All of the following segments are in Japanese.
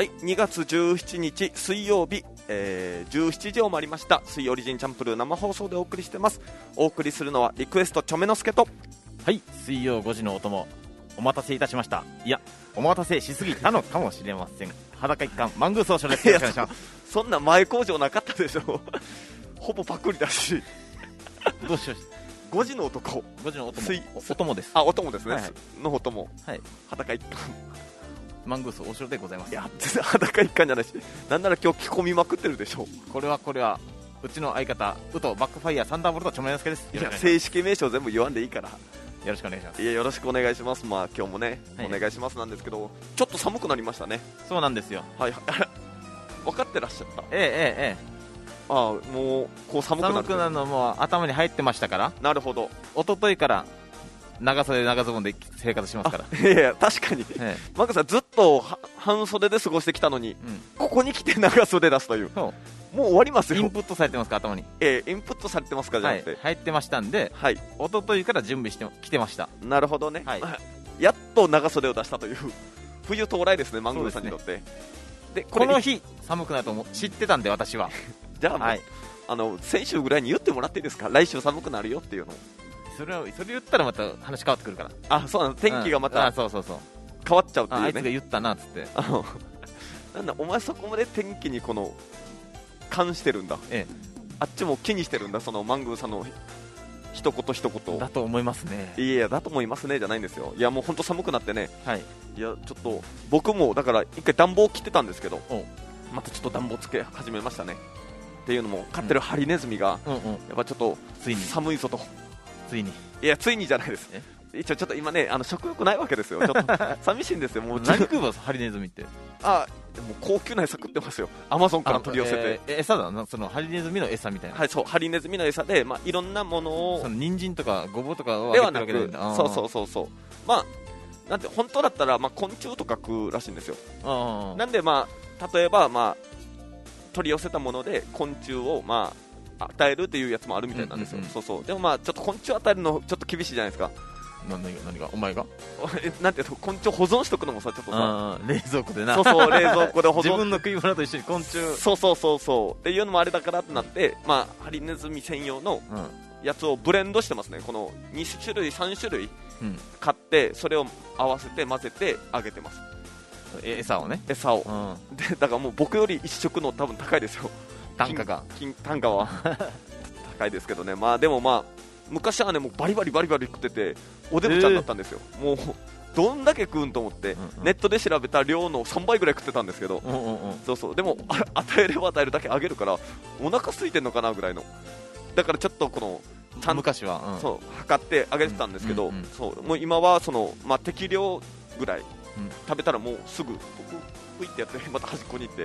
はい、2月17日水曜日、17時を回りました。水曜リジンチャンプルー生放送でお送りしてます。お送りするのはリクエストちょめのすけと、 はい、水曜5時のお供お待たせいたしました。いや、お待たせしすぎたのかもしれません。裸一貫マングースを所です。よろしくお願いします。 そんな前工場なかったでしょほぼパクリだしどうしよう。 5時の男、 5時のお供です。 あ、お供ですね、 はいはい、 のお供、 はい、 裸一貫マングースお城でございます。 いや、全然裸一貫じゃないし、なんなら今日着込みまくってるでしょ。 これはうちの相方ウトバックファイヤーサンダーボルトちょめのすけです。 いや、正式名称全部言わんでいいからよろしくお願いします。 いや、よろしくお願いします。まあ今日もね、はい、お願いしますなんですけど、ちょっと寒くなりましたね。 そうなんですよ。 はい分かってらっしゃった。ああ、もうこう寒くなるのも頭に入ってましたから。 なるほど。 一昨日から長袖長ズボンで生活しますから。 いやいや、確かに、マクさんずっと半袖で過ごしてきたのに、ここに来て長袖出すという、もう終わりますよ。 インプットされてますか、頭に。 インプットされてますか、じゃなくて、 入ってましたんで、一昨日から準備してきてました。 なるほどね、やっと長袖を出したという冬到来ですね、マングーさんにとって。 でこの日寒くなると知ってたんで、私はじゃあもう、先週ぐらいに言ってもらっていいですか、来週寒くなるよっていうのを。 それ言ったらまた話変わってくるから。 あ、そうなの、天気がまた変わっちゃうっていうね。 あいつが言ったなっつって。 なんだお前、そこまで天気に関してるんだ、あっちも気にしてるんだ、そのマングーさんの一言一言だと思いますね。 いや、だと思いますねじゃないんですよ。いや、もう本当寒くなってね、いや、ちょっと僕もだから一回暖房切ってたんですけど、またちょっと暖房つけ始めましたね。っていうのも、飼ってるハリネズミがやっぱちょっと寒いぞと。 ついに。 いや、ついにじゃないです。一応ちょっと今ね、食欲ないわけですよ。ちょっと寂しいんですよ。もう何食うの、ハリネズミって。 でも高級な餌食ってますよ。アマゾンから取り寄せて。 餌だな、そのハリネズミの餌みたいな。 はい、そう、ハリネズミの餌で、いろんなものを、 その人参とかごぼうとかをではなく、そう、なんて本当だったら昆虫とか食うらしいんですよ。なんで例えば取り寄せたもので昆虫を与えるっていうやつもあるみたいなんですよ。でもちょっと昆虫与えるのちょっと厳しいじゃないですか。 何がお前がなんていうの、昆虫保存しとくのもさ、ちょっとさ、 冷蔵庫でな、 冷蔵庫で保存、 自分の食い物と一緒に昆虫、 そうっていうのもあれだからってなって、ハリネズミ専用のやつをブレンドしてますね。この2種類3種類買って、それを合わせて混ぜてあげてます。 餌をね、 でだからもう僕より一食の多分高いですよ、単価は高いですけどね。でも昔はね、もうバリバリ食ってておデブちゃんだったんですよ。もうどんだけ食うんと思って、ネットで調べた量の3倍ぐらい食ってたんですけど、でも与えれば与えるだけあげるからお腹空いてんのかなぐらいの。だからちょっと昔は測ってあげてたんですけど、もう今は適量ぐらい食べたらもうすぐふいってやってまた端っこに行って、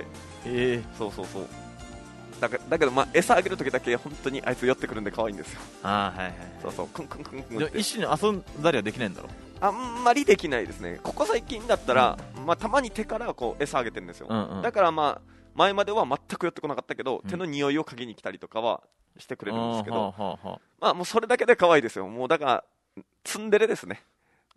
そうだけど餌あげるときだけ本当にあいつ寄ってくるんで可愛いんですよ。クンクンクンクンって。 一緒に遊んだりはできないんだろ。 あんまりできないですね。ここ最近だったら、たまに手から餌あげてるんですよ。だから前までは全く寄ってこなかったけど、手の匂いを嗅ぎに来たりとかはしてくれるんですけど、もうそれだけで可愛いですよ。もうだからツンデレですね。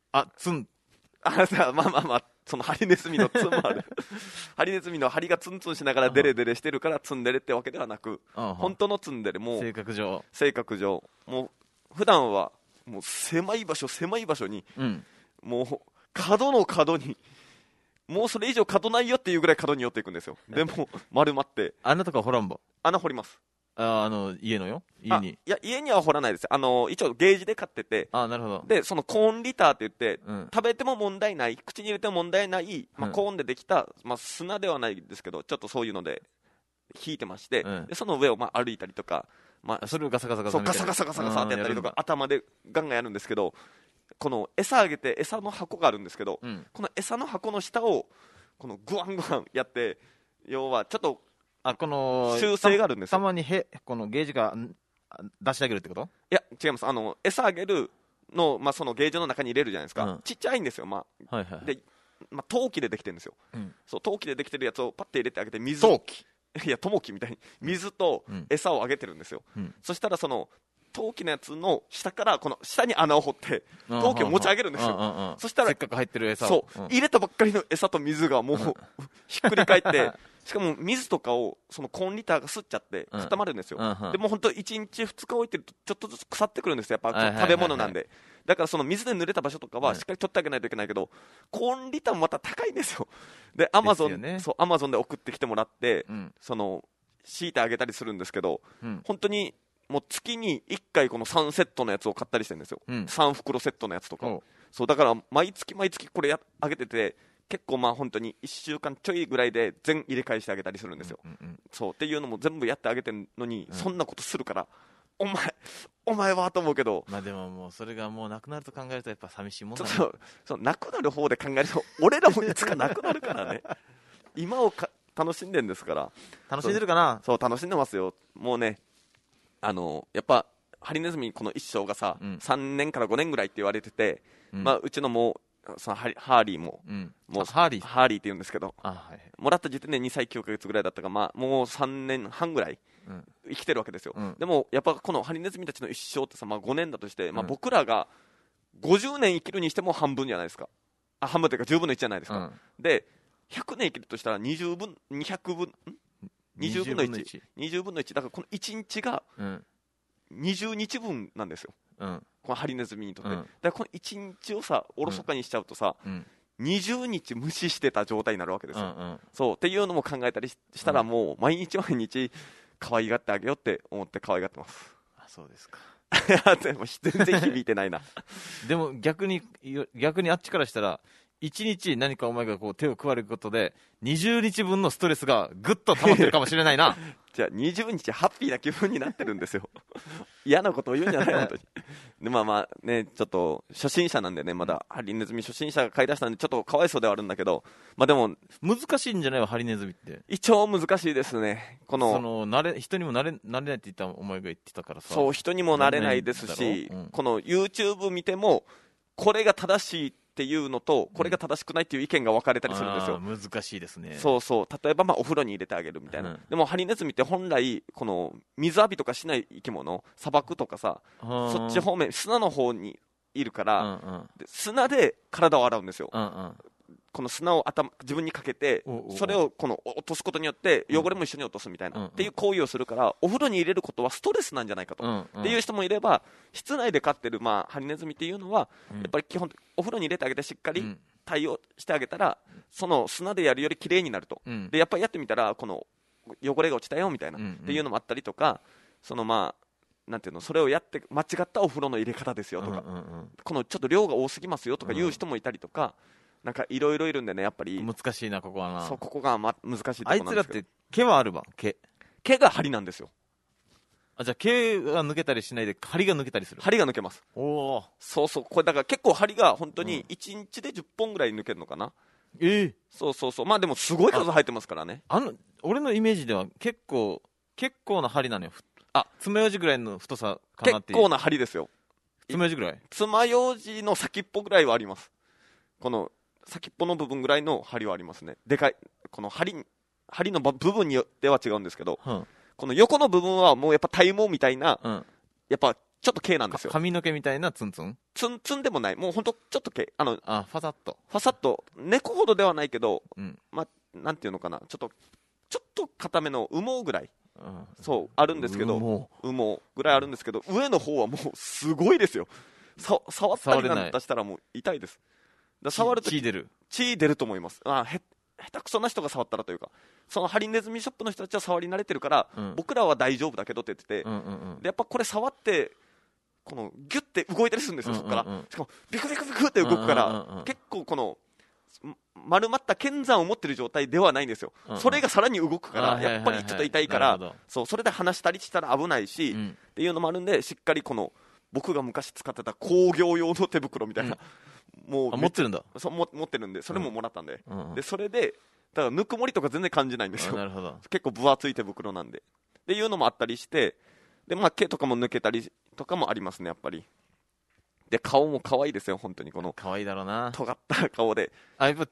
そのハリネズミのツンもあるハリネズミの針がツンツンしながらデレデレしてるからツンデレってわけではなく、本当のツンデレ、もう性格上もう普段はもう狭い場所に、もう角の角に、もうそれ以上角ないよっていうぐらい角に寄っていくんですよ。でも丸まって穴とか掘らんぼ。 穴掘ります。 家には掘らないです。一応ゲージで買ってて、 なるほど。 でそのコーンリターって言って、食べても問題ない、口に入れても問題ない、コーンでできた、砂ではないですけどちょっとそういうので引いてまして、でその上を歩いたりとか、 それをガサガサってやったりとか、頭でガンガンやるんですけど、この餌あげて餌の箱があるんですけど、この餌の箱の下をこのグワングワンやって、要はちょっとこの修正があるんですよ。 たまにこのゲージが出してあげるってこと？ いや違います。餌あげるの、そのゲージの中に入れるじゃないですか。ちっちゃいんですよ。で、陶器でできてるんですよ。そう陶器でできてるやつをパッて入れてあげて、 陶器いや、ともきみたいに水と餌をあげてるんですよ。そしたらその陶器のやつの下からこの下に穴を掘って陶器を持ち上げるんですよ。そしたらせっかく入ってる餌を入れたばっかりの餌と水がもうひっくり返ってしかも水とかをそのコーンリターが吸っちゃって固まるんですよ。でも本当1日2日置いてるとちょっとずつ腐ってくるんですよ。やっぱ食べ物なんで。だからその水で濡れた場所とかはしっかり取ってあげないといけないけど、コーンリターもまた高いんですよ。でアマゾンで送ってきてもらって、その敷いてあげたりするんですけど、本当にもう月に1回この3セットのやつを買ったりしてるんですよ。3袋セットのやつとか。そうだから毎月これあげてて、結構まあ本当に1週間ちょいぐらいで全入れ替えしてあげたりするんですよ。そうっていうのも全部やってあげてるのに、そんなことするからお前はと思うけど、 まあでももうそれがもうなくなると考えるとやっぱ寂しいもんだね。 そうなくなる方で考えると俺らもいつかなくなるからね今を楽しんでるんですから。 楽しんでるかな。 そう楽しんでますよ。もうねやっぱハリネズミこの一生がさ、3年から5年ぐらいって言われてて、まあうちのもうそのハーリーも、もうハーリーって言うんですけど、もらった時点で2歳9ヶ月ぐらいだったから、まあもう3年半ぐらい生きてるわけですよ。でもやっぱこのハリネズミたちの一生ってさ、まあ5年だとして、まあ僕らが50年生きるにしても半分じゃないですか。半分というか10分の1じゃないですか。で100年生きるとしたら20分の1だからこの1日が20日分なんですよ、このハリネズミにとって、だからこの1日をさおろそかにしちゃうとさ、20日無視してた状態になるわけですよ、そうっていうのも考えたりしたら、もう毎日可愛がってあげようって思って可愛がってます。 あ、そうですかでも全然響いてないなでも逆にあっちからしたら1日何かお前がこう手を加えることで20日分のストレスがぐっと溜まってるかもしれないなじゃあ20日ハッピーな気分になってるんですよ嫌なことを言うんじゃない本当にでまあね、ちょっと初心者なんでね、まだハリネズミ初心者が飼い出したんでちょっとかわいそうではあるんだけど、まあでも難しいんじゃないわハリネズミって。 一応難しいですね。人にもなれないって言ったお前が言ってたからさ。 そう人にもなれないですし、この YouTube 見てもこれが正しいっていうのとこれが正しくないっていう意見が分かれたりするんですよ。 難しいですね。 そう例えばお風呂に入れてあげるみたいな、でもハリネズミって本来この水浴びとかしない生き物、砂漠とかさ、そっち方面砂の方にいるから、で砂で体を洗うんですよ、この砂を自分にかけて、それを落とすことによって汚れも一緒に落とすみたいな、っていう行為をするから、お風呂に入れることはストレスなんじゃないかと、っていう人もいれば、室内で飼ってる、ハリネズミっていうのは、やっぱり基本お風呂に入れてあげてしっかり対応してあげたら、その砂でやるより綺麗になると、でやっぱりやってみたらこの汚れが落ちたよみたいな、っていうのもあったりとか、なんていうの、それをやって間違ったお風呂の入れ方ですよとか、このちょっと量が多すぎますよとかいう人もいたりとか、なんかいろいろいるんでね、やっぱり難しいなここはな。 そうここが難しいところなんですけど。 あいつらって毛はあるわ。 毛が針なんですよ。 じゃあ毛が抜けたりしないで針が抜けたりする。 針が抜けます。そうこれだから結構針が本当に1日で10本ぐらい抜けるのかな。そうまあでもすごい数入ってますからね。 俺のイメージでは結構な針なのよ。爪楊枝ぐらいの太さかなっていう。 結構な針ですよ。 爪楊枝ぐらい。 爪楊枝の先っぽぐらいはあります。この先っぽの部分ぐらいの針はありますね。でかいこの針の部分によっては違うんですけど、この横の部分はもうやっぱ体毛みたいな、やっぱちょっと毛なんですよ。 髪の毛みたいなツンツンでもない、もうほんとちょっと毛、ファサッと猫ほどではないけど、なんていうのかな、ちょっと硬めの羽毛ぐらい、そうあるんですけど、羽毛ぐらいあるんですけど、上の方はもうすごいですよ。触ったりなんかしたらもう痛いです。触ると血出ると思います。下手くそな人が触ったらというか、そのハリネズミショップの人たちは触り慣れてるから、僕らは大丈夫だけどって言ってて、でやっぱこれ触ってこのギュッて動いたりするんですよ、そこから。しかもビクビクビクって動くから、結構この丸まった剣山を持ってる状態ではないんですよ、それがさらに動くからやっぱりちょっと痛いから、それで離したりしたら危ないし、っていうのもあるんで、しっかりこの僕が昔使ってた工業用の手袋みたいな、もう持ってるんだ。 持ってるんで、それももらったんで、でそれでだからぬくもりとか全然感じないんですよ。結構分厚い手袋なんでっていうのもあったりして、で毛とかも抜けたりとかもありますね、やっぱり。で顔も可愛いですよ、本当にこの可愛いだろうな、 尖った顔で。 やっぱ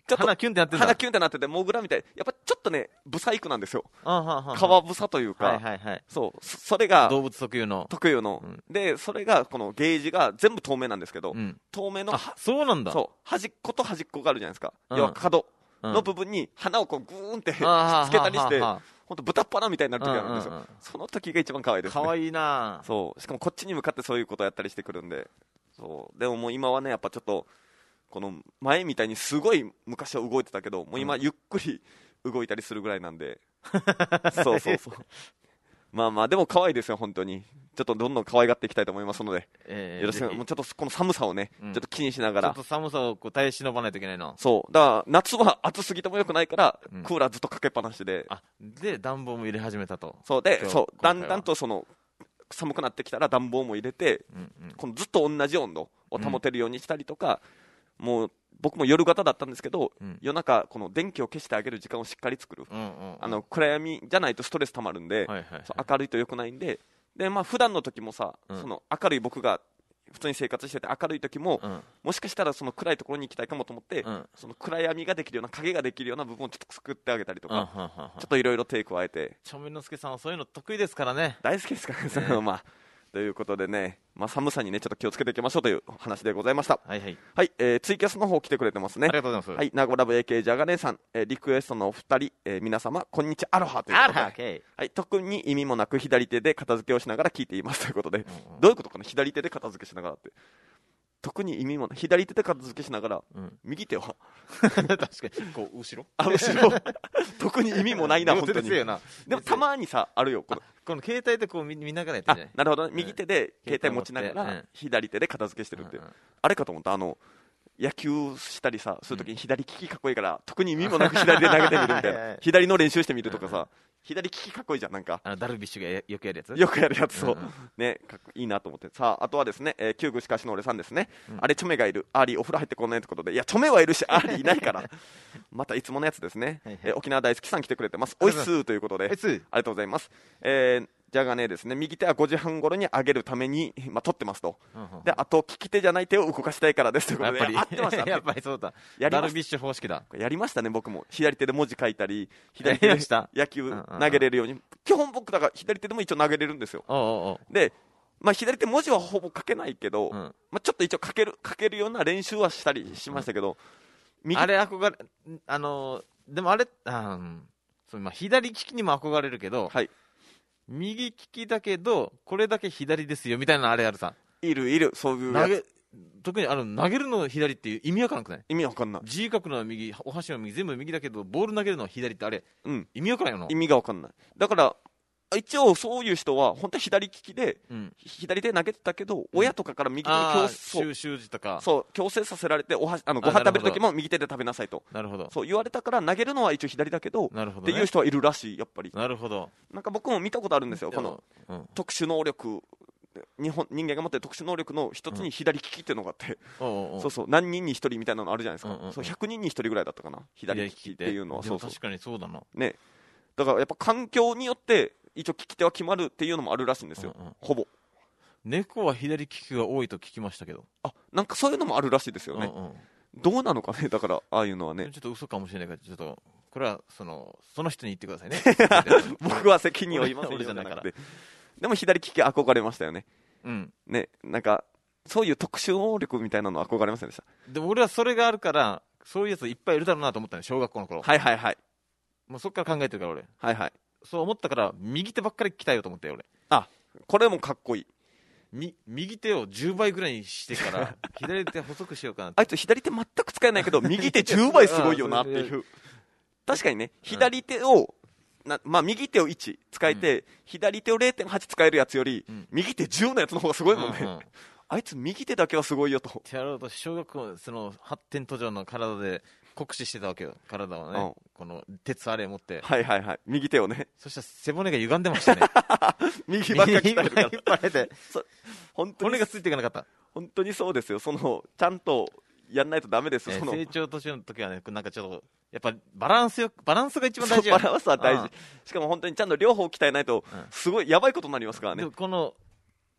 ちょっと鼻キュンってなってんだ。 鼻キュンってなってて、モグラみたい。やっぱちょっとね、ブサイクなんですよ。 あはは。 皮ブサというか、 はいはいはい。 そう、それが、 動物特有の。 で、それが、このゲージが全部透明なんですけど、 うん。 透明の、 そうなんだ。 そう、端っこと端っこがあるじゃないですか。 うん要は角うんの部分に鼻をこうグーンってつけあーたりして、 はははほんと豚っ鼻みたいになる時あるんですよ。 うんうんうんその時が一番可愛いですね。 かわいいな。 そう、しかもこっちに向かってそういうことをやったりしてくるんで、そう、でももう今はね、やっぱちょっと、この前みたいにすごい昔は動いてたけど、もう今ゆっくり動いたりするぐらいなんで、そうそうそう。まあまあ、でも可愛いですよ、本当に。ちょっとどんどん可愛がっていきたいと思いますので、よろしく、もうちょっとこの寒さをね、 うんちょっと気にしながらちょっと、寒さをこう耐え忍ばないといけないな。 そう、だから夏は暑すぎてもよくないから、 うんクーラーずっとかけっぱなしで、 で、暖房も入れ始めたと。 そうで、 今日そう、だ今回はんだんとその、寒くなってきたら暖房も入れて、 うんうん。 このずっと同じ温度を保てるようにしたりとか、もう僕も夜型だったんですけど、 うん夜中この電気を消してあげる時間をしっかり作る、 うんうんうん。 暗闇じゃないとストレスたまるんで、 はいはいはい。 そう明るいと良くないんで、でまあ普段の時もさ、 うんその明るい僕が普通に生活してて明るい時も、 うんもしかしたらその暗いところに行きたいかもと思って、 うんその暗闇ができるような影ができるような部分をちょっと作ってあげたりとうんうんか、 うんうん。 ちょっといろいろ手加えてちょめのすけさんはそういうの得意ですからね。 大好きですからね、そのまあということでね、まあ、寒さにねちょっと気をつけていきましょうという話でございました。 はいはい。 はい、ツイキャスの方来てくれてますね。 ありがとうございます。 はい、名古ラブ AK ジャガネさん、リクエストのお二人、皆様こんにちはアロハということで、 あら、けはい、特に意味もなく左手で片付けをしながら聞いていますということで、 うんうんどういうことかな、左手で片付けしながらって。特に意味もない、左手で片付けしながら、 うん。 右手は、 確かに、こう、後ろ後ろ、特に意味もないな、 両本当に。 手ですよな。 でもたまにさ、あるよ、このこの携帯でこう見ながらやってあるじゃない。 なるほどね、右手で携帯持ちながら携帯持って、 左手で片付けしてるって、 うんうんあれかと思った、野球したりさ、そういう時に左利きかっこいいから、特に意味もなく左で投げてみるみたいはいはいな、左の練習してみるとかさ、左利きかっこいいじゃん、なんか。 ダルビッシュがよくやるやつ。 よくやるやつ、そううんうんね、かっこいいなと思って、さあ、あとはですね、旧具しかしの俺さんですね、 うんあれ、チョメがいる、アーリー、お風呂入ってこんねってことで、いや、チョメはいるし、アーリーいないから、またいつものやつですね、 はいはい沖縄大好きさん来てくれてます、おいっすーということで、ありつ。 がとうございます。じゃがねですね、右手は5時半頃に上げるために、まあ、取ってますと、であと、利き手じゃない手を動かしたいからですということで、 やっぱり、 合ってました、 やっぱりそうだ。 やりましダルビッシュ方式だ。 やりましたね、僕も。左手で文字書いたり、左手でやりました野球うんうんうん投げれるように。基本僕、だから左手でも一応投げれるんですよ。 おうおうおう。 で、まあ、左手文字はほぼ書けないけど、 うんまあ、ちょっと一応書けるような練習はしたりしましたけど、右あれ憧れ、でもあれ、そうまあ、左利きにも憧れるけど、 はい、 右利きだけど、これだけ左ですよみたいなあれあるさ。 いる、そういうやつ特に投げるの左っていう意味わからなくない？ 意味わかんない。 字書くのは右、お箸は右、全部右だけど、ボール投げるのは左ってあれ、 うん、 意味わからんよな。 意味がわかんない。だから、一応そういう人は、本当は左利きで、 うん。 左手投げてたけど、親とかから右手に強制、 習字とか。 そう強制させられて、ご飯なるほど食べるときも右手で食べなさいと。 なるほど。 そう言われたから投げるのは一応左だけど、 なるほど、ね。 っていう人はいるらしい、やっぱり。 なるほど。 なんか僕も見たことあるんですよ、このうん。 特殊能力、人間が持ってる特殊能力の一つに左利きっていうのがあって、 おうおうおうそうそう、何人に1人みたいなのあるじゃないですか、 うんうんうんそう100人に1人ぐらいだったかな、左利きっていうのは、そうそうでも確かにそうだな。 ね、だからやっぱ環境によって、一応利き手は決まるっていうのもあるらしいんですよ、 うんうんほぼ。 猫は左利きが多いと聞きましたけど。 なんかそういうのもあるらしいですよね、 うんうんどうなのかね、だから、ああいうのはね、 ちょっと嘘かもしれないから、ちょっと、これはその人に言ってくださいね。 僕は責任を言いませんよ俺じゃないからじゃなくてでも左利き憧れましたよね。 うん。 ね、なんかそういう特殊能力みたいなの憧れませんでした？ でも俺はそれがあるから、そういうやついっぱいいるだろうなと思ったね、小学校の頃。 はいはいはいもうそっから考えてるから俺。 はいはい。 そう思ったから、右手ばっかり鍛えようと思ったよ俺。 これもかっこいい。 右手を10倍ぐらいにしてから左手細くしようかなって。 あいつ左手全く使えないけど右手10倍すごいよなっていう確かにね、左手をまあ右手を1使えて、左手を 0.8 使えるやつより、右手10のやつの方がすごいもんね、あいつ右手だけはすごいよと。 やろうと小学校その発展途上の体で酷使してたわけよ、体をね、この鉄あれ持って、 はいはいはい、右手をね、 そしたら背骨が歪んでましたね右ばっかり鍛えるから引っ張られて本当に骨がついていかなかった。 本当にそうですよ、ちゃんとやんないとダメですよ、 成長途中の時はね、なんかちょっとやっぱバランスが一番大事バランスは大事、しかも本当にちゃんと両方鍛えないと、すごいやばいことになりますからね。 でこの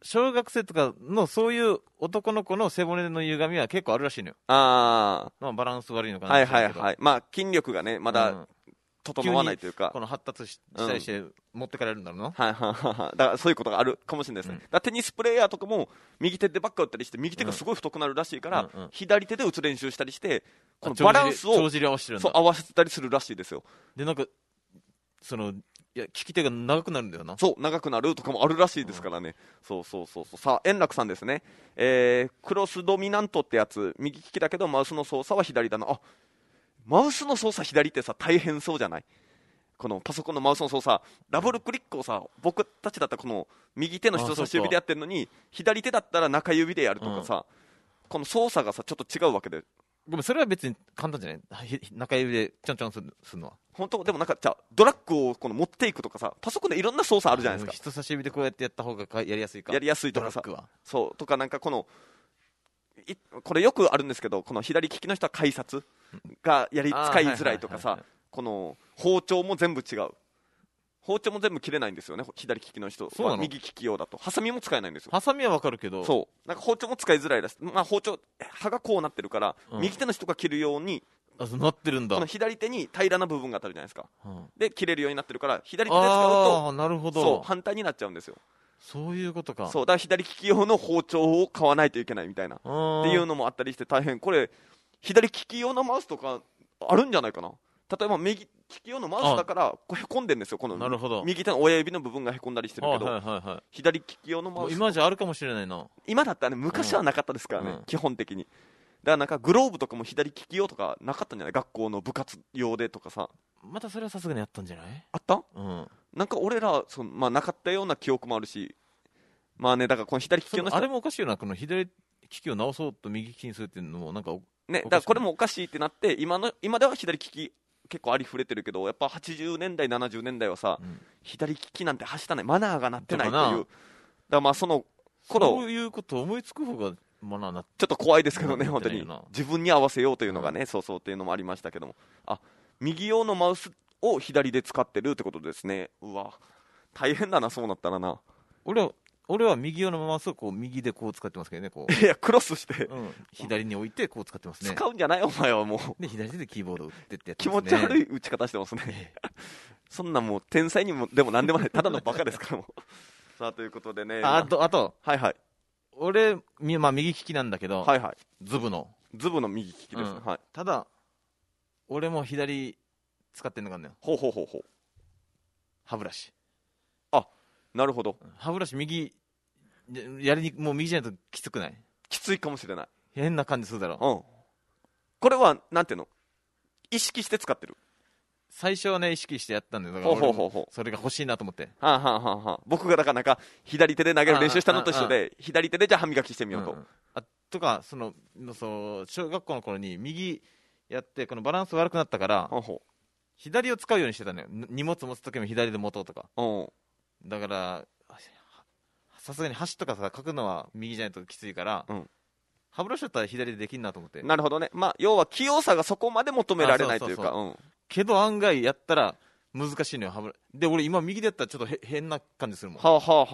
小学生とかのそういう男の子の背骨の歪みは結構あるらしいのよ。 あまあバランス悪いのかな。 はいはいはい。まあ筋力がね、まだ整わないというか。 この発達したりして持ってかれるんだろうな。 はいはいはい。だからそういうことがあるかもしれないですね。だからテニスプレーヤーとかも右手でばっか打ったりして、右手がすごい太くなるらしいから、左手で打つ練習したりして、このバランスを帳尻合わせてるんだ。 そう合わせたりするらしいですよ。 で、なんか、いや、利き手が長くなるんだよな。 そう、長くなるとかもあるらしいですからね。そうそうそうそう。さあ、円楽さんですね。クロスドミナントってやつ、右利きだけどマウスの操作は左だな。あ、マウスの操作左ってさ、大変そうじゃない？このパソコンのマウスの操作、ダブルクリックをさ、僕たちだったらこの右手の人差し指でやってるのに、左手だったら中指でやるとかさ、この操作がさ、ちょっと違うわけで。 ごめん、それは別に簡単じゃない？中指でちょんちょんするのは。 本当でもなんか、じゃあドラッグをこの持っていくとかさ、パソコンでいろんな操作あるじゃないですか。 人差し指でこうやってやった方がやりやすいか。 やりやすいとかさ。 ドラッグは。 そう、とかなんかこの、これよくあるんですけど、この左利きの人は改札が使いづらいとかさ、この包丁も全部違う。包丁も全部切れないんですよね、左利きの人は。右利き用だとハサミも使えないんですよ。 ハサミはわかるけど、 そうなんか包丁も使いづらいです。まあ包丁刃がこうなってるから、右手の人が切るようになってるんだ。 この左手に平らな部分が当たるじゃないですか、で切れるようになってるから左手で使うとなるほど、 そう反対になっちゃうんですよ。 そういうことか。 そうだから左利き用の包丁を買わないといけないみたいなっていうのもあったりして大変。これ左利き用のマウスとかあるんじゃないかな。例えば右利き用のマウスだからこうへこんでるんですよ。この右手の親指の部分がへこんだりしてるけど、左利き用のマウス今じゃあるかもしれないな。 今だったらね、昔はなかったですからね、基本的に。だからなんかグローブとかも左利き用とかなかったんじゃない？学校の部活用でとかさ。 またそれはさすがにあったんじゃない？ あった？なんか俺らまあ、なかったような記憶もあるし、まあね、だからこの左利き用の人あれもおかしいよな。この左利きを直そうと右利きにするっていうのもなんかね、だからこれもおかしいってなって、今では左利き結構ありふれてるけど、やっぱ80年代70年代はさ、左利きなんてはしたない、マナーがなってないという。だからまあその頃そういうこと思いつく方がマナーなってちょっと怖いですけどね、本当に自分に合わせようというのがね、そうっていうのもありましたけども、あ、右用のマウスを左で使ってるってことですね。うわ大変だな、そうなったらな。 俺は右用のマウスをこう右でこう使ってますけどね。こういやクロスして、 左に置いてこう使ってますね。 使うんじゃないお前はもう。 で左手でキーボードを打ってってやってます、ね、気持ち悪い打ち方してますねそんなもう天才にもでも何でもない、ただのバカですからもうさあということでね、 あとはいはい、 俺、まあ、右利きなんだけど、 はいはい、 ズブの右利きです、はい。 ただ俺も左使ってんのかんねん。 ほう歯ブラシ。 あ、なるほど。 歯ブラシ右もう右じゃないときつくない？ きついかもしれない。 変な感じするだろ。 これはなんていうの、意識して使ってる？ 最初はね意識してやったんだよ。だから俺それが欲しいなと思って。 僕がだからなんか左手で投げる練習したのと一緒で、左手でじゃあ歯磨きしてみようと。 とか小学校の頃に右やってこのバランス悪くなったから左を使うようにしてたのよ。荷物持つ時も左で持とうとか。だからさすがに箸とかさ書くのは右じゃないときついから、歯ブラシだったら左でできんなと思って。 なるほどね。まあ要は器用さがそこまで求められないというか。 けど案外やったら難しいのよ。で俺今右でやったらちょっと変な感じするもん。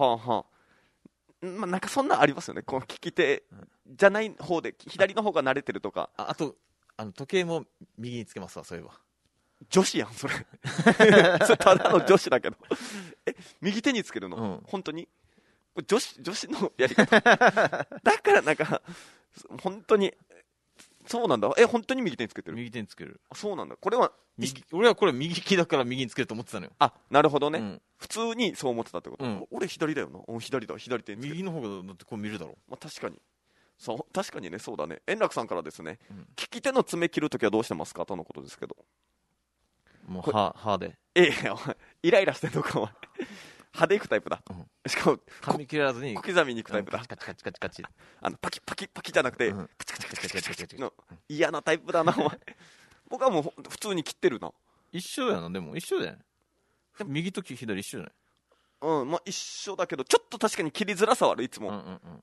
まあ、なんかそんなんありますよね。この利き手じゃない方で左の方が慣れてるとか。 あと時計も右につけますわ。そういえば女子やんそれそれただの女子だけど右手につけるの、本当に女子のやり方だからなんか本当にそうなんだ。本当に右手につけてる？ 右手につける。 そうなんだ。これは俺はこれ右利きだから右につけると思ってたのよ。 あ、なるほどね、普通にそう思ってたってこと、俺左だよな。左手につける。 右の方がだってこう見るだろ。 まあ、確かに確かにね。そうだね。円楽さんからですね、利き手の爪切るときはどうしてますかとのことですけど。 もう歯でイライラしてんのかお前歯でいくタイプだ、しかも髪切らずに小刻みにいくタイプだ、 カチパキパキじゃなくて、カチカチの嫌なタイプだなお前僕はもう普通に切ってるな。 一緒やな。でも一緒だよね。右と左一緒じゃない？ まあ一緒だけどちょっと確かに切りづらさはある。いつも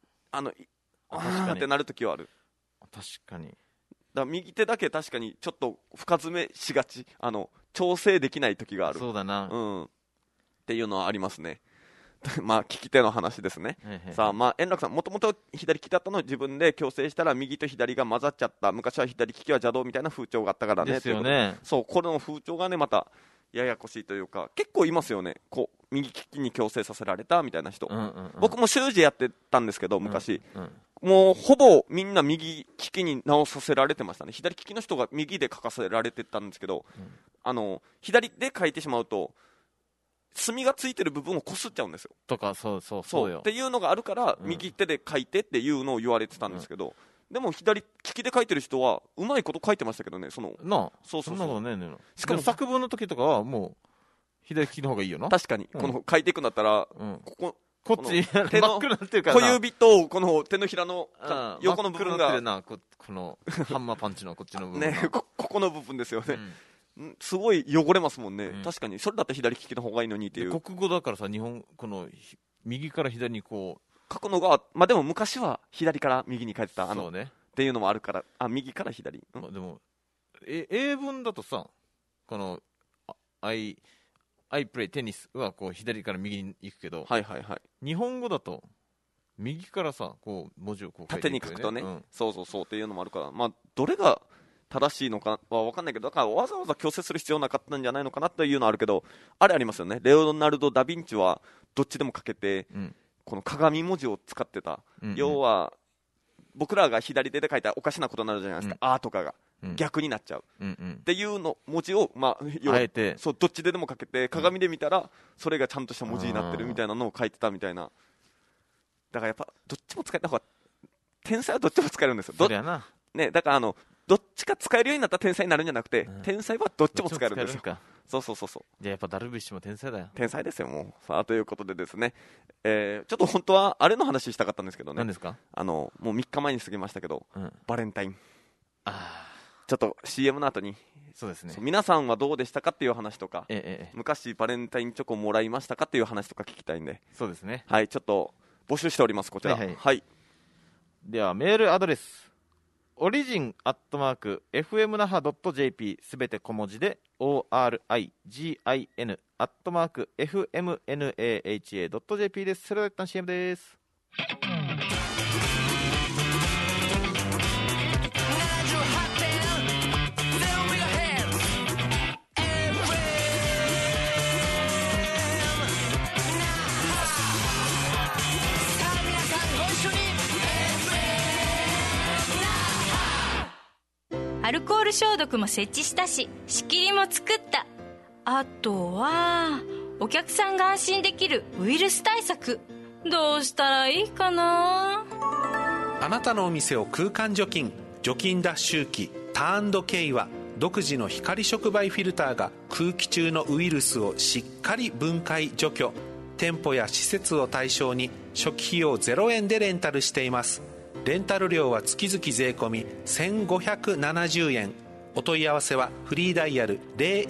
ってなるときはある。 確かに。 だ右手だけ確かにちょっと深爪しがち、調整できない時がある。 そうだな、 っていうのはありますね。 まあ利き手の話ですね。さあ、まあ円楽さんもともと左利きだったのを自分で矯正したら右と左が混ざっちゃった。昔は左利きは邪道みたいな風潮があったからね。 ですよね。 そう、これの風潮がねまたややこしいというか、結構いますよね。こう右利きに矯正させられたみたいな人。僕も習字やってたんですけど昔、もうほぼみんな右利きに直させられてましたね。左利きの人が右で書かせられてたんですけど、左で書いてしまうと墨がついてる部分をこすっちゃうんですよ。 とか、そうよっていうのがあるから、右手で書いてっていうのを言われてたんですけど、でも左利きで書いてる人はうまいこと書いてましたけどね。そんなことねえの。しかも作文の時とかはもう左利きの方がいいよな。 確かに、この書いていくんだったら、 こっち手の小指とこの手のひらの横の部分がこのハンマーパンチのこっちの部分ね、ここの部分ですよね。すごい汚れますもんね。確かにそれだったら左利きの方がいいのにっていう。 国語だからさ、日本この右から左にこう書くのが、まあでも昔は左から右に書いてたそうねっていうのもあるから、右から左。 でも英文だとさ、このI play テニスはこう左から右に行くけど、日本語だと右からさこう文字をこう書いていくよね、 縦に書くとね、そうっていうのもあるから、まあどれが正しいのかは分かんないけど、だからわざわざ矯正する必要なかったんじゃないのかなというのはあるけど、あれありますよね。レオナルド・ダ・ヴィンチはどっちでも書けて、この鏡文字を使ってた、要は僕らが左手で書いたらおかしなことになるじゃないですか、あとかが逆になっちゃう、っていうの文字を、まあ、 あえてそうどっちでも書けて、鏡で見たらそれがちゃんとした文字になってるみたいなのを書いてたみたいな。だからやっぱどっちも使えた方が、天才はどっちも使えるんですよ。 そりゃな、 ね、だからどっちか使えるようになったら天才になるんじゃなくて、天才はどっちも使えるんですよ。そうじゃあやっぱダルビッシュも天才だよ。 天才ですよもう。さあということでですね、ちょっと本当はあれの話したかったんですけどね。 何ですか？ もう3日前に過ぎましたけど、バレンタイン、ちょっと CM の後にそうですね、 皆さんはどうでしたかっていう話とか、昔バレンタインチョコもらいましたかっていう話とか聞きたいんで、 そうですね、 はい、ちょっと募集しております。こちら、 ではメールアドレスorigin@fmnaha.jp すべて小文字で origin@fmnaha.jp です。それでは一旦 CM です。 アルコール消毒も設置したし、仕切りも作った。あとはお客さんが安心できるウイルス対策、どうしたらいいかな。 あなたのお店を空間除菌脱臭機ターンKは独自の光触媒フィルターが空気中のウイルスをしっかり分解除去。店舗や施設を対象に初期費用0円でレンタルしています。レンタル料は月々税込み1570円。お問い合わせはフリーダイヤル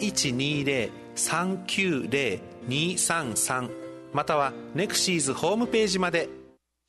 0120-390-233 またはネクシーズホームページまで。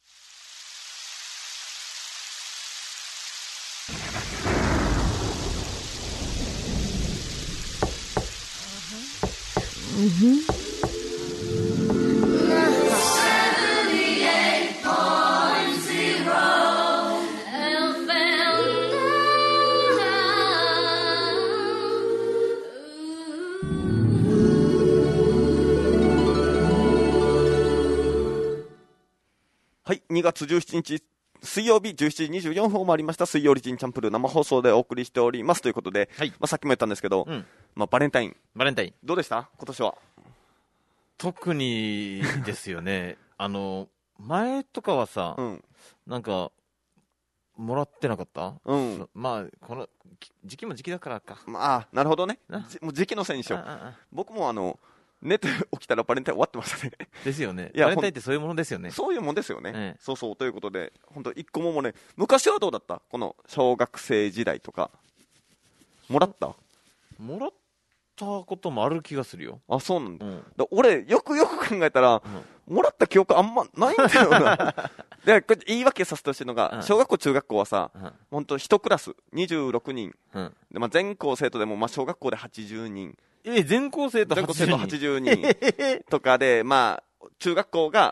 はい、2月17日水曜日17時24分を回りました。水曜リジンチャンプル生放送でお送りしておりますということで、さっきも言ったんですけど、バレンタインどうでした今年は。 特にですよね前とかはさ、なんかもらってなかった、まあこの時期も時期だからか、 なるほどね、もう時期のせいにしよう。僕も寝て起きたらバレンタイン終わってましたね。 ですよね。バレンタインってそういうものですよね。 そういうもんですよね。そうということで、本当一個もね、昔はどうだった？この小学生時代とかもらったこともある気がするよ。 あ、そうなんだ。俺よく考えたら、もらった記憶あんまないんだよな。でこれ言い訳させてほしいのが、小学校中学校はさ、本当1クラス26人、で全校生徒でも小学校で80人、 全校生徒80人とかで、 中学校が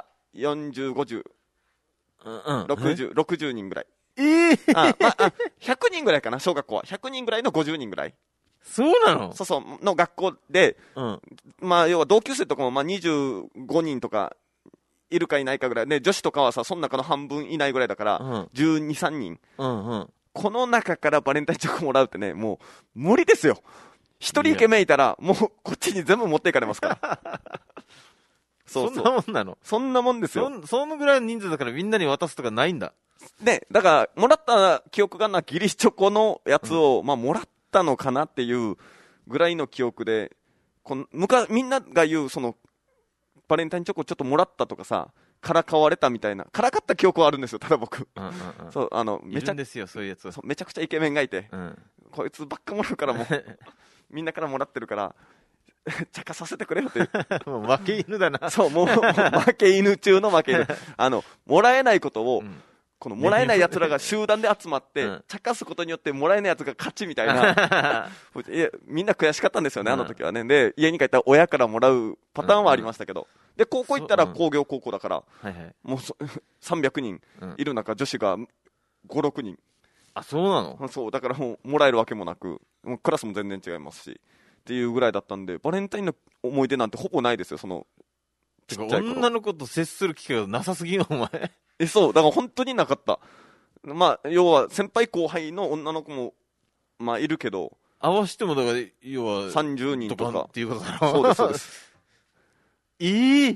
40、50、60人ぐらい。100人ぐらいかな、小学校は。100人ぐらいの50人ぐらい。 そうなの？ そうそう、の学校で、まあ、要は同級生とかも、まあ、25人とか、いるかいないかぐらい。ね、女子とかはさ、その中の半分いないぐらいだから、12、3人。この中からバレンタインチョコもらうってね、もう、無理ですよ。一人イケメンいたら、もう、こっちに全部持っていかれますから。 そんなもんなの？ そんなもんですよ。 そのぐらいの人数だからみんなに渡すとかないんだ。 ね、だから、もらった記憶がギリチョコのやつを、まあ、もらったのかなっていうぐらいの記憶で、みんなが言う、バレンタインチョコちょっともらったとかさ、からかわれたみたいな、からかった記憶はあるんですよ、ただ僕。そう、 いるんですよ、そういうやつ。 めちゃくちゃイケメンがいて、こいつばっかもらうからもう、みんなからもらってるから、茶化させてくれよっていう。 もう負け犬だな。 そう、もう負け犬中の負け犬。もらえないことを、このもらえない奴らが集団で集まって、茶化すことによってもらえない奴が勝ちみたいな。いや、みんな悔しかったんですよね、あの時はね。で、家に帰ったら親からもらうパターンはありましたけど。で、高校行ったら工業高校だから、もう300人いる中、女子が5、6人。 あ、そうなの？ そう、だからもうもらえるわけもなく、もうクラスも全然違いますし。っていうぐらいだったんで、バレンタインの思い出なんてほぼないですよ、 てか女の子と接する機会がなさすぎん、お前。 そう、だから本当になかった。まあ、要は先輩後輩の女の子も、まあ、いるけど。 合わせても、だから、要は。 30人とか。 っていうことだろ。 そうです、そうです。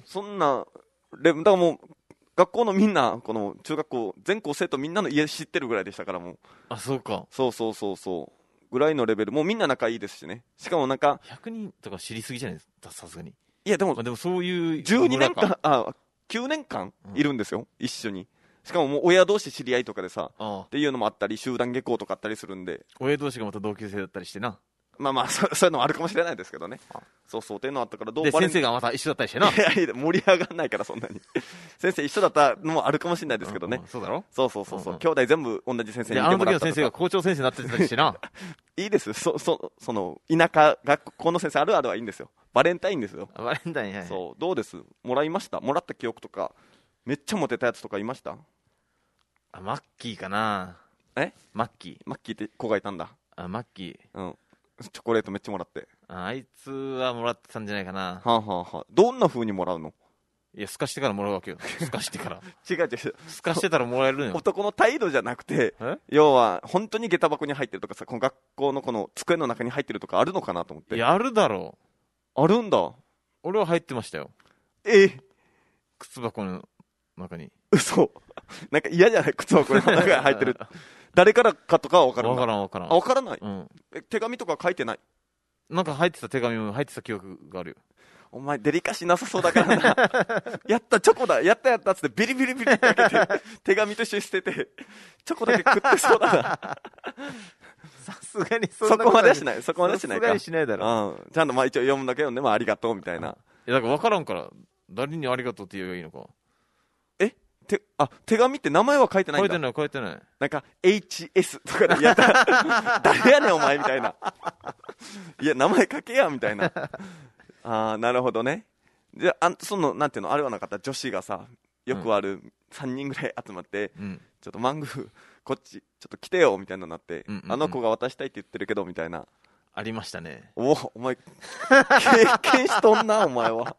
そんな、だからもう、学校のみんな、この中学校、全校生徒みんなの家知ってるぐらいでしたから、もう。 あ、そうか。 そう。ぐらいのレベル、もうみんな仲いいですしね。しかも100 人とか知りすぎじゃないですか、さすがに。 いや、でもそういう。 12年間、9年間いるんですよ、一緒に。しかももう親同士知り合いとかでさ、っていうのもあったり、集団下校とかあったりするんで。 親同士がまた同級生だったりしてな。 まあ、そういうのもあるかもしれないですけどね。そうっていうのあったから、 で、先生がまた一緒だったりしてな。 いや、盛り上がらないから、そんなに。先生一緒だったのもあるかもしれないですけどね。 そうだろ？ そう。兄弟全部同じ先生にいてもらったとか。 あの時の先生が校長先生になってたりしてな。 いいです。田舎、学校の先生あるあるはいいんですよ。バレンタインですよ。 バレンタイン、はい。 そう、どうです？もらいました？もらった記憶とか、めっちゃモテたやつとかいました？ マッキーかな。マッキーって子がいたんだ。 マッキー。 チョコレートめっちゃもらって。 あいつはもらってたんじゃないかな。 どんな風にもらうの？ いや、すかしてからもらうわけよ。すかしてから。 違う。 すかしてたらもらえるのよ。 男の態度じゃなくて、要は、本当に下駄箱に入ってるとかさ、この学校のこの机の中に入ってるとかあるのかなと思って。 いや、あるだろう。あるんだ。 俺は入ってましたよ。靴箱の中に。 嘘。なんか嫌じゃない？靴箱の中に入ってる。誰からかとかは分かるんだ。 分からん。 分からない。手紙とか書いてない？ なんか入ってた手紙も入ってた記憶があるよ。 お前デリカシーなさそうだからな。やったチョコだ、やったっつってビリビリって開けて手紙と一緒に捨ててチョコだけ食ってそうだな。 さすがにそこまではしないか。 さすがにしないだろ。 ちゃんとまあ一応読むだけ読んでもありがとうみたいな。 いやだから分からんから誰にありがとうって言えばいいのか。 手紙って名前は書いてないんだ。 書いてない。 なんか HS とかでやった誰やねんお前みたいな。いや名前書けやみたいな。なるほどね。じゃなんていうのあれはなかった？女子がさ、よくある3人ぐらい集まって、ちょっとマングーこっちちょっと来てよみたいなのになって、あの子が渡したいって言ってるけどみたいな。 ありましたね。 お前経験しとんなお前は。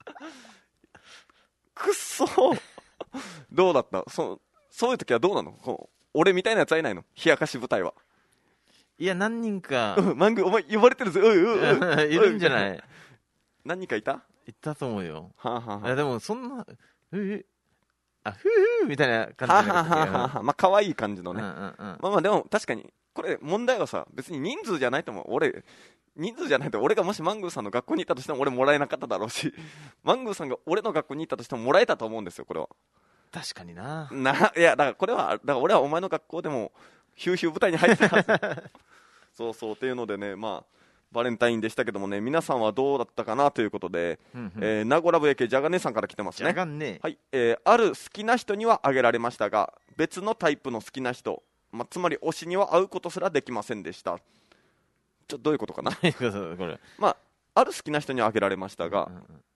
くっそ。どうだった？そういう時はどうなの？俺みたいなやつはいないの？冷やかし部隊は。 いや何人か。 マングーお前呼ばれてるぞ。 いるんじゃない？ 何人かいた？ いたと思うよ。 いやでもそんなふふみたいな感じで。 まあ可愛い感じのね。まあでも確かにこれ問題はさ、別に人数じゃないと思う。人数じゃないと俺がもしマングーさんの学校に行ったとしても俺もらえなかっただろうし、マングーさんが俺の学校に行ったとしてももらえたと思うんですよ、これは。 確かにな。 いやだからこれはだから俺はお前の学校でもヒューヒュー部隊に入ってたはず。そうっていうのでね、まあバレンタインでしたけどもね、皆さんはどうだったかなということで、名古屋部駅ジャガネさんから来てますね。 ジャガネ。 はい、ある好きな人にはあげられましたが、別のタイプの好きな人、つまり推しには会うことすらできませんでした。どういうことかな。 これある好きな人にはあげられましたが、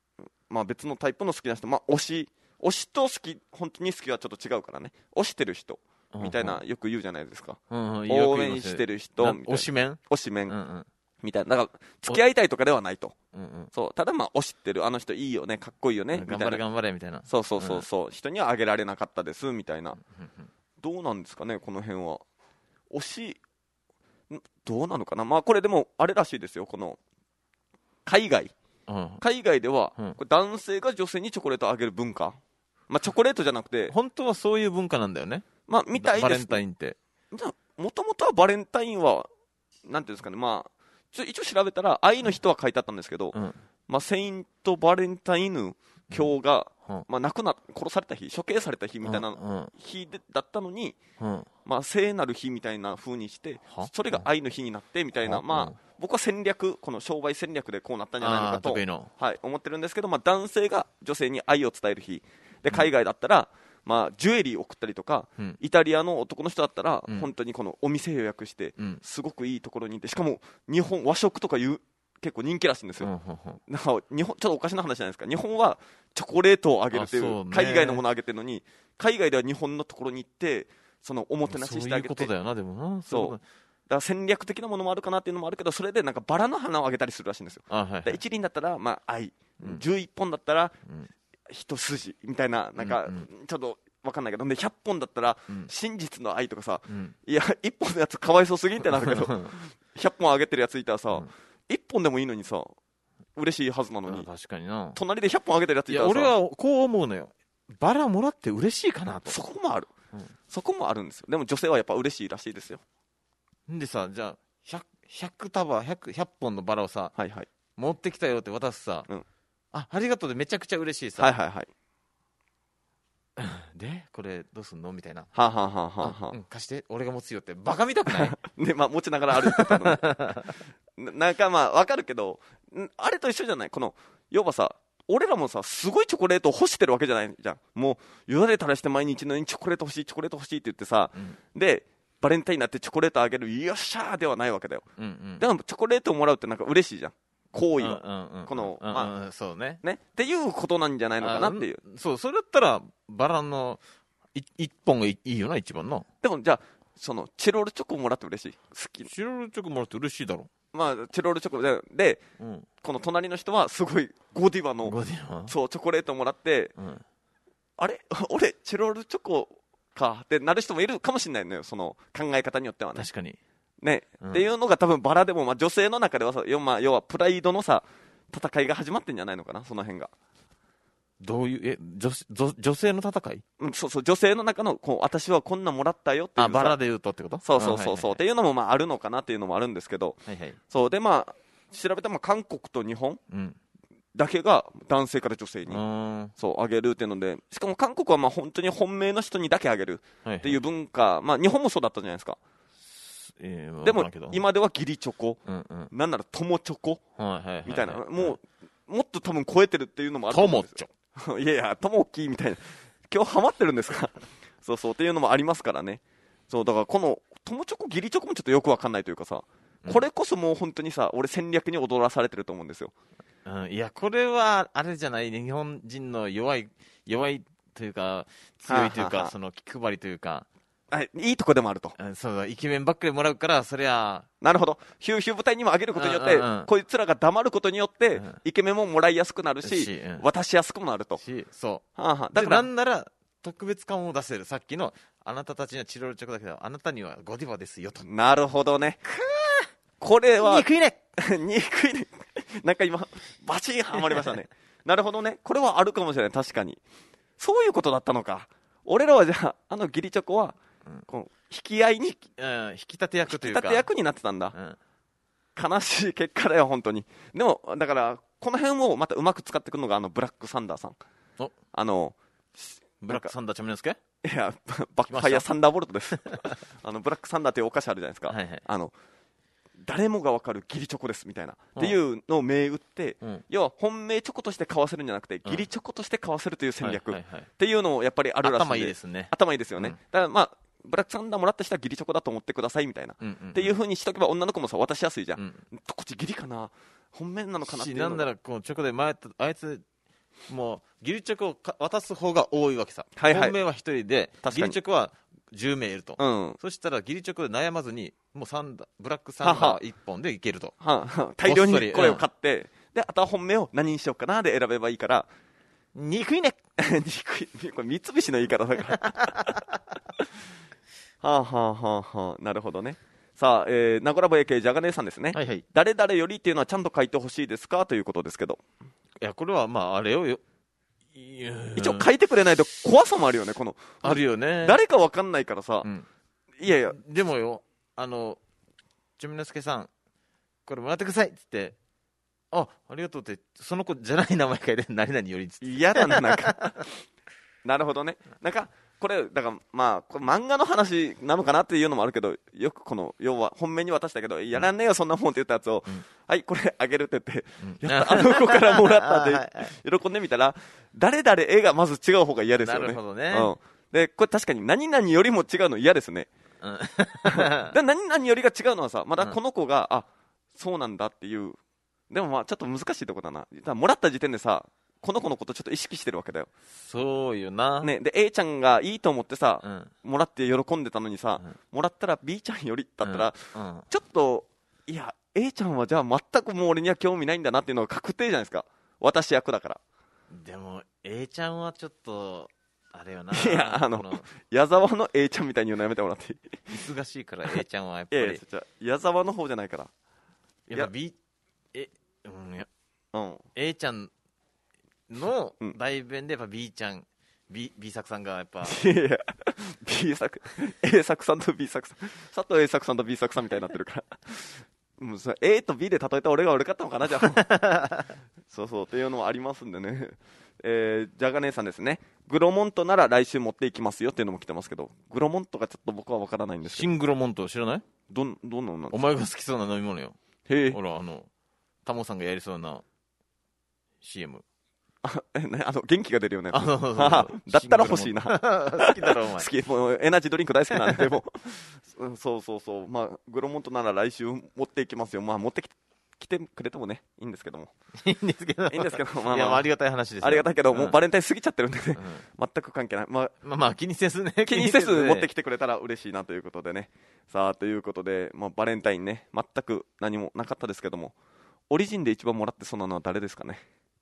まあ、別のタイプの好きな人、まあ、推しと本当に好きはちょっと違うからね、推してる人みたいなよく言うじゃないですか、応援してる人みたいな、推しメンみたいな、だから付き合いたいとかではないと、そうただまあ推してるあの人いいよね、かっこいいよねみたいな、 頑張れ頑張れみたいな、 そう、人にはあげられなかったですみたいな、どうなんですかねこの辺は。推しどうなのかな。まあこれでもあれらしいですよ、この海外では、これ男性が女性にチョコレートをあげる文化、まあチョコレートじゃなくて本当はそういう文化なんだよね、 まあみたいです。 バレンタインってもともとはバレンタインはなんていうんですかね、まあ一応調べたら愛の日とは書いてあったんですけど、まあセイントバレンタイヌ今日が、まあ、殺された日、処刑された日みたいな日だったのに、まあ、聖なる日みたいな風にして、それが愛の日になってみたいな、まあ、僕はこの商売戦略でこうなったんじゃないのかと、はい、思ってるんですけど、まあ、男性が女性に愛を伝える日で、海外だったら、まあ、ジュエリーを送ったりとか、イタリアの男の人だったら、本当にこのお店予約して、すごくいいところに行って、しかも和食とか結構人気らしいんですよ。なんか日本ちょっとおかしな話じゃないですか。日本はチョコレートをあげるという、海外のものをあげてるのに、海外では日本のところに行ってそのおもてなししてあげて、 そういうことだよな。でもな、 そうだから戦略的なものもあるかなっていうのもあるけど、それでなんかバラの花をあげたりするらしいんですよ。で一輪だったらまあ愛、11本だったら一筋みたいな、なんかちょっと分かんないけど、で100本だったら真実の愛とかさ、いや1本のやつかわいそうすぎんってなるけど100本あげてるやついたらさ、1本でもいいのにさ嬉しいはずなのに、 確かにな、 隣で100本あげてるやついたらさ、 俺はこう思うのよ、バラもらって嬉しいかなと。 そこもある、そこもあるんですよ。でも女性はやっぱ嬉しいらしいですよ。 でさ、じゃあ 100本のバラをさ、持ってきたよって渡すさ、ありがとうでめちゃくちゃ嬉しいさ、でこれどうすんのみたいな、貸して俺が持つよってバカみたくないで、まあ、持ちながら歩いてたのなんかまあ分かるけど、あれと一緒じゃない、この要はさ、俺らもさすごいチョコレートを欲してるわけじゃないじゃん。もうよだれ垂らして毎日のようにチョコレート欲しいチョコレート欲しいって言ってさ、でバレンタインになってチョコレートあげるよっしゃーではないわけだよ。でもチョコレートをもらうってなんか嬉しいじゃん、行為は、このまあそうねっていうことなんじゃないのかなっていう。 そう、それだったらバラの1本がいいよな、一番の。 でもじゃあそのチロルチョコもらって嬉しい、好き、 チロルチョコもらって嬉しいだろ。 まあチロルチョコで、この隣の人はすごいゴディバのそうチョコレートもらって、あれ俺チロルチョコかってなる人もいるかもしれないのよ、その考え方によってはね。 確かにね、っていうのが多分バラでも、まあ、女性の中ではさ、要はプライドのさ戦いが始まってんじゃないのかな、その辺が。 どういう女性の戦い、 そう女性の中のこう私はこんなもらったよっていうバラで言うとってこと。 そうっていうのもまああるのかなっていうのもあるんですけど、そうでまあ調べても韓国と日本だけが男性から女性にそうあげるっていうので、しかも韓国はまあ本当に本命の人にだけあげるっていう文化、まあ日本もそうだったじゃないですか。でも今では義理チョコ、なんなら友チョコみたいな、もっと多分超えてるっていうのもあると思うんですよ。いやいや友キみたいな、今日ハマってるんですかそうっていうのもありますからね。そうだからこの友チョコ義理チョコもちょっとよくわかんないというかさ、これこそもう本当にさ俺戦略に踊らされてると思うんですよ。 いやこれはあれじゃない、日本人の弱いというか強いというか、その気配りというか、 いいとこでもあると。 そうだ、イケメンばっかりもらうから、そりゃなるほど、ヒューヒュー部隊にもあげることによって、こいつらが黙ることによって、イケメンももらいやすくなるし、渡しやすくもなると。 そうだからなんなら特別感を出せる、さっきのあなたたちにはチロルチョコだけどあなたにはゴディバですよと。 なるほどね。これは憎いね憎いねなんか今バチンハマりましたねなるほどね、これはあるかもしれない。確かにそういうことだったのか。俺らはじゃあ義理チョコはこう引き合いに、引き立て役というか引き立て役になってたんだ、悲しい結果だよ本当に。でもだからこの辺をまたうまく使ってくるのがブラックサンダーさん。 ブラックサンダーちゃみのすけ、 いやバックファイアサンダーボルトですブラックサンダーというお菓子あるじゃないですか、誰もが分かる義理チョコですみたいな、っていうのを銘打って、要は本命チョコとして買わせるんじゃなくて、義理チョコとして買わせるという戦略っていうのをやっぱりあるらしいんで、 頭いいですね。 頭いいですよね。だからまあブラックサンダーもらった人は義理チョコだと思ってくださいみたいな、っていう風にしとけば女の子もさ渡しやすいじゃん、こっち義理かな本命なのかなっていうのが。 なんならこうチョコであいつもう義理チョコを渡す方が多いわけさ、 はいはい、 本命は1人で義理チョコは10名いると、 うん、 そしたら義理チョコで悩まずにもうブラックサンダー1本でいけると、 大量にこれを買って、であとは本命を何にしようかなで選べばいいから、 憎いね憎い、これ三菱の言い方だからなるほどね。さあ、名古屋ボ AK ジャガネさんですね、 はいはい、 誰々よりっていうのはちゃんと書いてほしいですかということですけど、 いやこれはまああれを一応書いてくれないと怖さもあるよね、このあるよね、 誰か分かんないからさ、いやいやでもよ、ちょみのすけさんこれもらってくださいっつって、ありがとうって、その子じゃない名前書いて何々よりっつって嫌だな、なんかなるほどね、なんかこれだからまあこれ漫画の話なのかなっていうのもあるけど、よくこの要は本命に渡したけど、やらねえよそんなもんって言ったやつを、はいこれあげるって言って、やったあの子からもらったって喜んでみたら、誰々絵がまず違う方が嫌ですよね。 なるほどね、 でこれ確かに何々よりも違うの嫌ですね、で何々よりが違うのはさ、まだこの子が、あそうなんだっていう、でもまあちょっと難しいとこだな、もらった時点でさこの子のことちょっと意識してるわけだよ。 そうよな、 ね、で A ちゃんがいいと思ってさ、もらって喜んでたのにさ、もらったら B ちゃんよりだったら、ちょっといや A ちゃんはじゃあ全くもう俺には興味ないんだなっていうのが確定じゃないですか、私役だから。 でも A ちゃんはちょっとあれよな、 いや矢沢の A ちゃんみたいに言うのやめてもらっていい忙しいから A ちゃんはやっぱり矢沢の方じゃないから、 やっぱ A ちゃんの代弁でやっぱ B ちゃん、B 作さんがやっぱいや B 作 A 作さんと B 作さん、佐藤 A 作さんと B 作さんみたいになってるからもうそれ A と B で例えた俺が悪かったのかな、じゃあそうっていうのもありますんでね、ジャガ姉さんですね、グロモントなら来週持っていきますよっていうのも来てますけど、グロモントがちょっと僕は分からないんですけど、 新グロモント知らない？ どんなのなんですか？ お前が好きそうな飲み物よ。 へえ、 ほらタモさんがやりそうな CM、 元気が出るよね。だったら欲しいな。 好きだろお前。 好き、もうエナジードリンク大好きなんで、もうそう、まあグロモントなら来週持っていきますよ。まあ持ってきてくれてもねいいんですけども。 いいんですけど、 まあ、 いやありがたい話ですよ。 ありがたいけど、もうバレンタイン過ぎちゃってるんでね、全く関係ない。まあ気にせずね。 気にせず持ってきてくれたら嬉しいなということでね。さあということで、まあバレンタインね全く何もなかったですけども、オリジンで一番もらってそうなのは誰ですかね。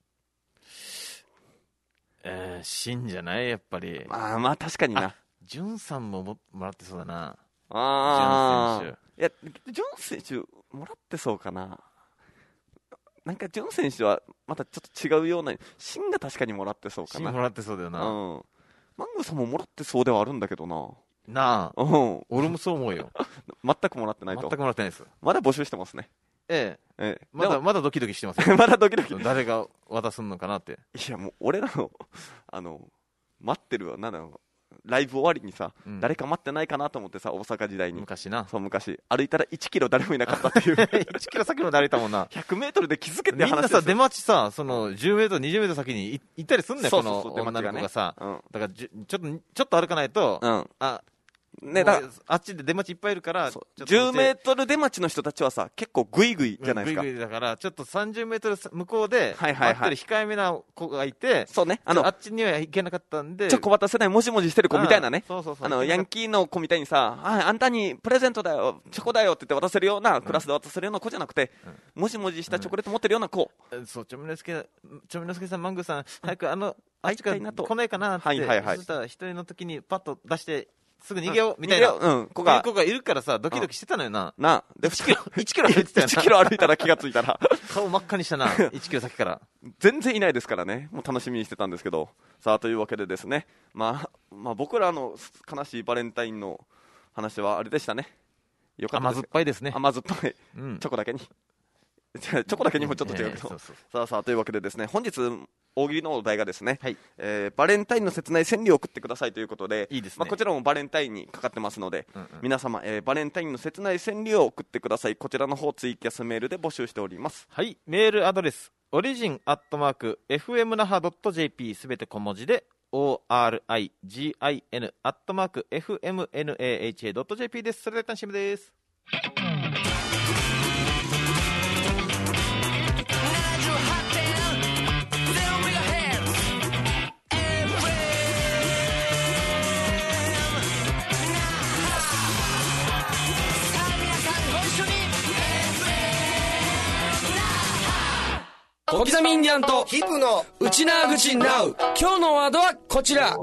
シンじゃないやっぱり。 まあ確かにな。 ジュンさんももらってそうだな。 ジュン選手。いやジュン選手もらってそうかな。なんかジュン選手はまたちょっと違うような、シンが確かにもらってそうかな。 シンもらってそうだよな。 マングーさんももらってそうではあるんだけどな。 なあ。俺もそう思うよ。 全くもらってないと。 全くもらってないです。 まだ募集してますね。 まだドキドキしてますよ。 まだドキドキ。 誰が渡すのかなって。 いやもう俺らの待ってるわ、なんだろう、ライブ終わりにさ、誰か待ってないかなと思ってさ、大阪時代に昔な。 そう昔歩いたら1キロ誰もいなかったっていう 1キロ先まで歩いたもんな。 100メートルで気づけって話ですよ。 みんなさ出待ちさ、その10メートル20メートル先に行ったりすんねん、この女の子がさ。だからちょっと歩かないと、ね、だあっちで出待ちいっぱいいるから 10メートル出待ちの人たちはさ結構グイグイじゃないですか。 グイグイだからちょっと30メートル向こうで待ってる控えめな子がいて、 そうね、 あっちには行けなかったんで、 小畑世代もじもじしてる子みたいなね、 そうヤンキーの子みたいにさ、あんたにプレゼントだよチョコだよって言って渡せるような、クラスで渡せるような子じゃなくて、もじもじしたチョコレート持ってるような子、 そう、ちょみのすけさん、マングーさん早くあっちから来ないかなって、そしたら一人の時にパッと出してすぐ逃げようみたいな子がいるからさ、ドキドキしてたのよな。 で 1キロ歩いてたよな。 1キロ歩いたら気がついたら顔真っ赤にしたな。1キロ先から全然いないですからね。もう楽しみにしてたんですけど、さあというわけでですね、まあ僕らの悲しいバレンタインの話はあれでしたね。よかったです。 甘酸っぱいですね。 甘酸っぱい、チョコだけにチョコだけにもちょっと違うけど、さあというわけでですね、本日大喜利のお題がですね、バレンタインの切ない川柳を送ってくださいということで、 いいですね。 こちらもバレンタインにかかってますので、皆様、バレンタインの切ない川柳を送ってください。こちらの方ツイキャスメールで募集しております。 はい、メールアドレスオリジン@fmnaha.jp すべて小文字で origin@fmnaha.jp です。それでは楽しみです。 小刻みインディアンとヒプの内縄口ナウ。今日のワードはこちら。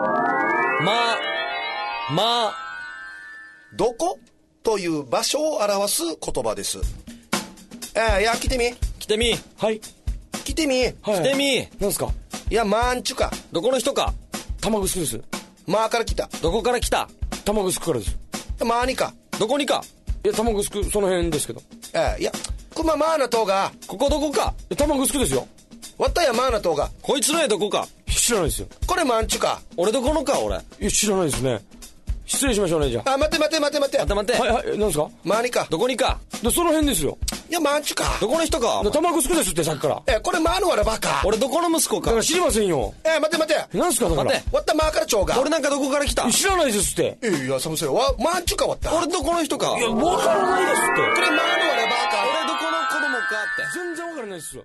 どこという場所を表す言葉です。いや、来てみ。 来てみ。はい。 来てみ。 はい。来てみ。なんすか。 いや、んちゅか。 どこの人か。玉城です。 から来た。 どこから来た。玉城からです。 にか。 どこにか。いや、玉城その辺ですけど。 いや、熊なとが。 ここどこか。玉城ですよ。 わったやなとが。 こいつの絵どこか。知らないですよ。 これんちゅか。 俺どこのか、俺。いや、知らないですね。失礼しましょうね、じゃあ。 待て。 待て。はい、なんすか。 にか。 どこにか。その辺ですよ。 いや、んちゅか。 どこの人か。玉城ですって、さっきから。 これのわらばか。 俺どこの息子か。だから知りませんよ。 待て。 なんすか、だから。 待て。わったから蝶が。 俺なんかどこから来た。知らないですって。 いや、寒そうよ。んちゅかわった。 俺どこの人か。 いや、わからないですって。これのわらばか。 俺どこの子供かって。 全然わからないですよ。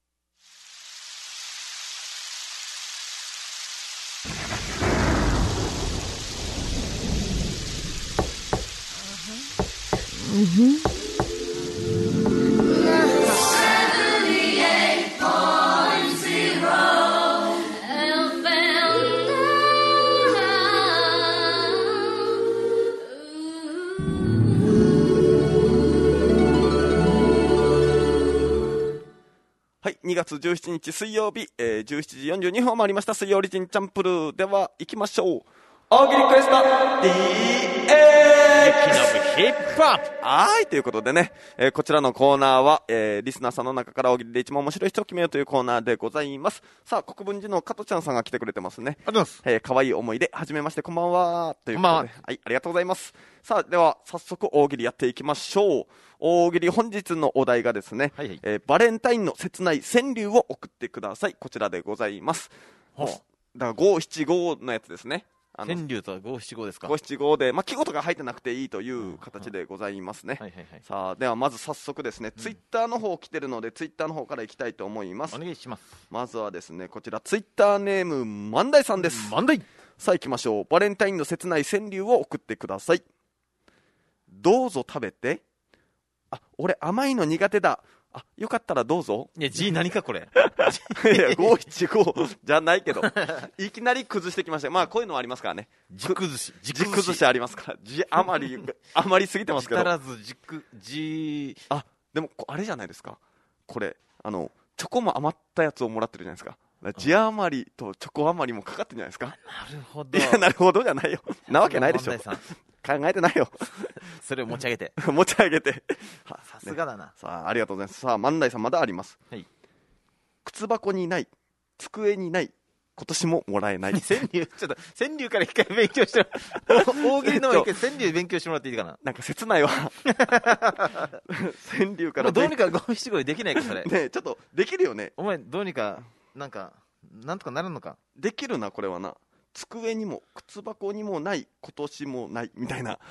はい、2月17日水曜日、17時42分を回りました。水曜リジンチャンプルーでは行きましょう。大喜利クエスト DX ヒップアップ。 はい、ということでね、こちらのコーナーは、リスナーさんの中から大喜利で一番面白い人を決めようというコーナーでございます。さあ、国分寺の加トちゃんさんが来てくれてますね。 ありがとうございます。 可愛い思いで、はじめまして、こんばんは。ということで、はい、ありがとうございます。さあ、では、早速大喜利やっていきましょう。大喜利本日のお題がですね、 はいはい、 バレンタインの切ない川柳を送ってください。こちらでございます。だから五七五のやつですね。 川柳とは五七五ですか。 五七五で、季語とか入ってなくていいという形でございますね。さあ、ではまず早速ですね、ツイッターの方来てるので、ツイッターの方からいきたいと思います。 お願いします。 まずはですね、こちらツイッターネーム万代さんです。 万代。 さあ行きましょう。バレンタインの切ない川柳を送ってください。どうぞ食べて。俺甘いの苦手だ。よかったらどうぞ。 いや、G 何かこれ。 いや、五七五じゃないけど、いきなり崩してきました。こういうのはありますからね。 字崩しありますから。字余りすぎてますけど。 字足らず、字。 でも、あれじゃないですか。これ、チョコも余ったやつをもらってるじゃないですか。字余りとチョコ余りもかかってるんじゃないですか。 なるほど。 いや、なるほどじゃないよ。なわけないでしょ。考えてないよ。 それを持ち上げて。 持ち上げて。 さすがだな。 さあ、ありがとうございます。さあ、万代さんまだあります。 はい。 靴箱にない、机にない、今年ももらえない。 川柳、ちょっと、川柳から一回勉強しても大喜利の前に川柳勉強してもらっていいかな。 なんか切ないわ。川柳から。 どうにか五七五でできないか、それ。 ねちょっと、できるよね。 お前、どうにか、なんとかなるのか。 できるな、これはな。机にも靴箱にもない、今年もないみたいな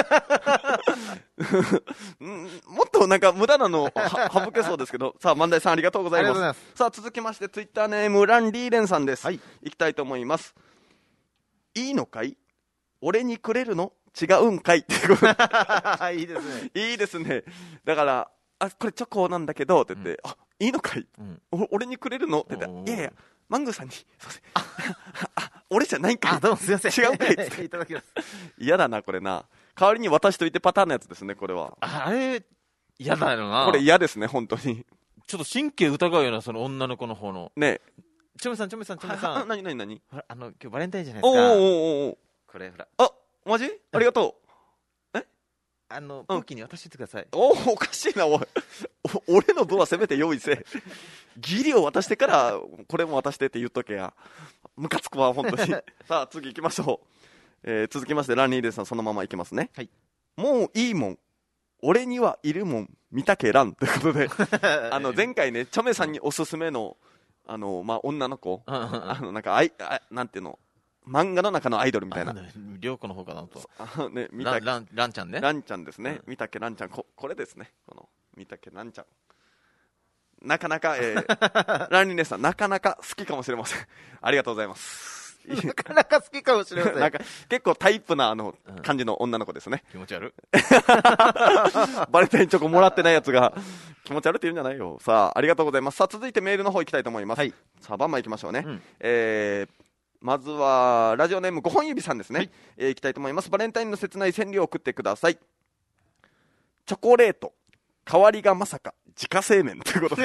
もっとなんか無駄なの省けそうですけど。さあ、万代さんありがとうございます。さあ、続きましてツイッターネームランリーレンさんです。はい、いきたいと思います。いいのかい、俺にくれるの違うんかいっていういいですね。 いいですね。だからこれチョコなんだけどって言って、いいのかい、俺にくれるのって言って、いやいやマングーさんに、すいません。俺じゃないんかい。 どうもすいません。 違うかいって。 いただきます。 嫌だな、これな。代わりに渡しといてパターンのやつですね、これは。 あれ、嫌だよな。 これ嫌ですね、本当に。 ちょっと神経疑うような、その女の子の方の。 ねちょめさん。何ほら、今日バレンタインじゃないですか。 おこれ、ほら。 マジありがとう。 プーキーに渡しててください。 おかしいな、おい。俺の分はせめて用意せ。ギリを渡してから、これも渡してって言っとけや。ムカつくわ、本当に。さあ、次行きましょう。続きまして、ランニーデさん、そのまま行きますね。はい。もういいもん。俺にはいるもん。見たけらん。ということで、前回ね、チョメさんにおすすめの、女の子、なんか、なんていうの、漫画の中のアイドルみたいな。 涼子の方かなと。 ランちゃんね。 ランちゃんですね。見たけランちゃん。これですね。この、見たけランちゃん。なかなか、ランニーネさん、なかなか好きかもしれません。ありがとうございます。 なかなか好きかもしれません。 なんか、結構タイプな、感じの女の子ですね。 気持ち悪い。 バレンタインチョコもらってないやつが、 気持ち悪いって言うんじゃないよ。さあ、ありがとうございます。さあ、続いてメールの方行きたいと思います。 はい、 さあ、バンバン行きましょうね。まずはラジオネーム5本指さんですね。行きたいと思います。バレンタインの切ない川柳を送ってください。チョコレート代わりがまさか自家製麺ということで